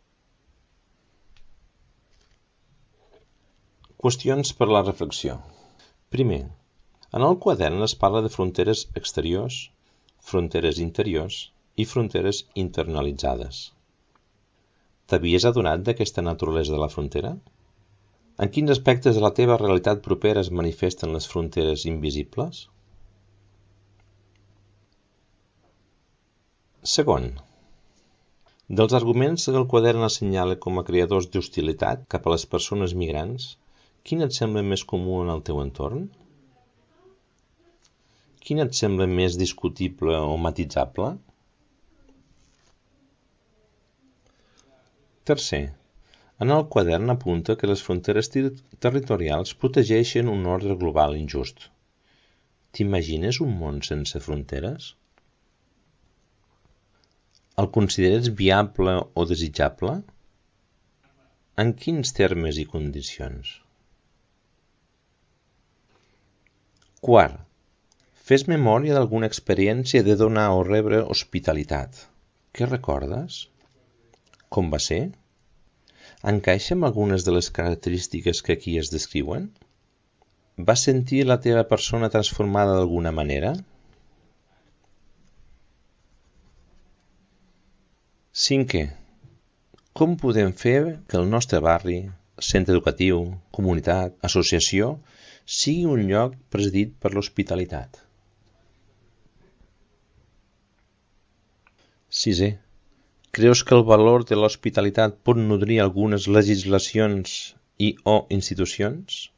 Qüestions per a la reflexió. Primer, en el quadern es parla de fronteres exteriors, fronteres interiors i fronteres internalitzades. T'havies adonat d'aquesta naturalesa de la frontera? En quins aspectes de la teva realitat propera es manifesten les fronteres invisibles? Segon, Dels arguments que el quadern assenyala com a creadors d'hostilitat cap a les persones migrants, quin et sembla més comú en el teu entorn? Quin et sembla més discutible o matitzable? Tercer, en el quadern apunta que les fronteres territorials protegeixen un ordre global injust. T'imagines un món sense fronteres? El consideres viable o desitjable? En quins termes i condicions? Quart, fes memòria d'alguna experiència de donar o rebre hospitalitat. Què recordes? Com va ser? Encaixa amb algunes de les característiques que aquí es descriuen? Vas sentir la teva persona transformada d'alguna manera? Cinquè, com podem fer que el nostre barri, centre educatiu, comunitat, associació, sigui un lloc presidit per l'hospitalitat? Sisè, creus que el valor de l'hospitalitat pot nodrir algunes legislacions i o institucions?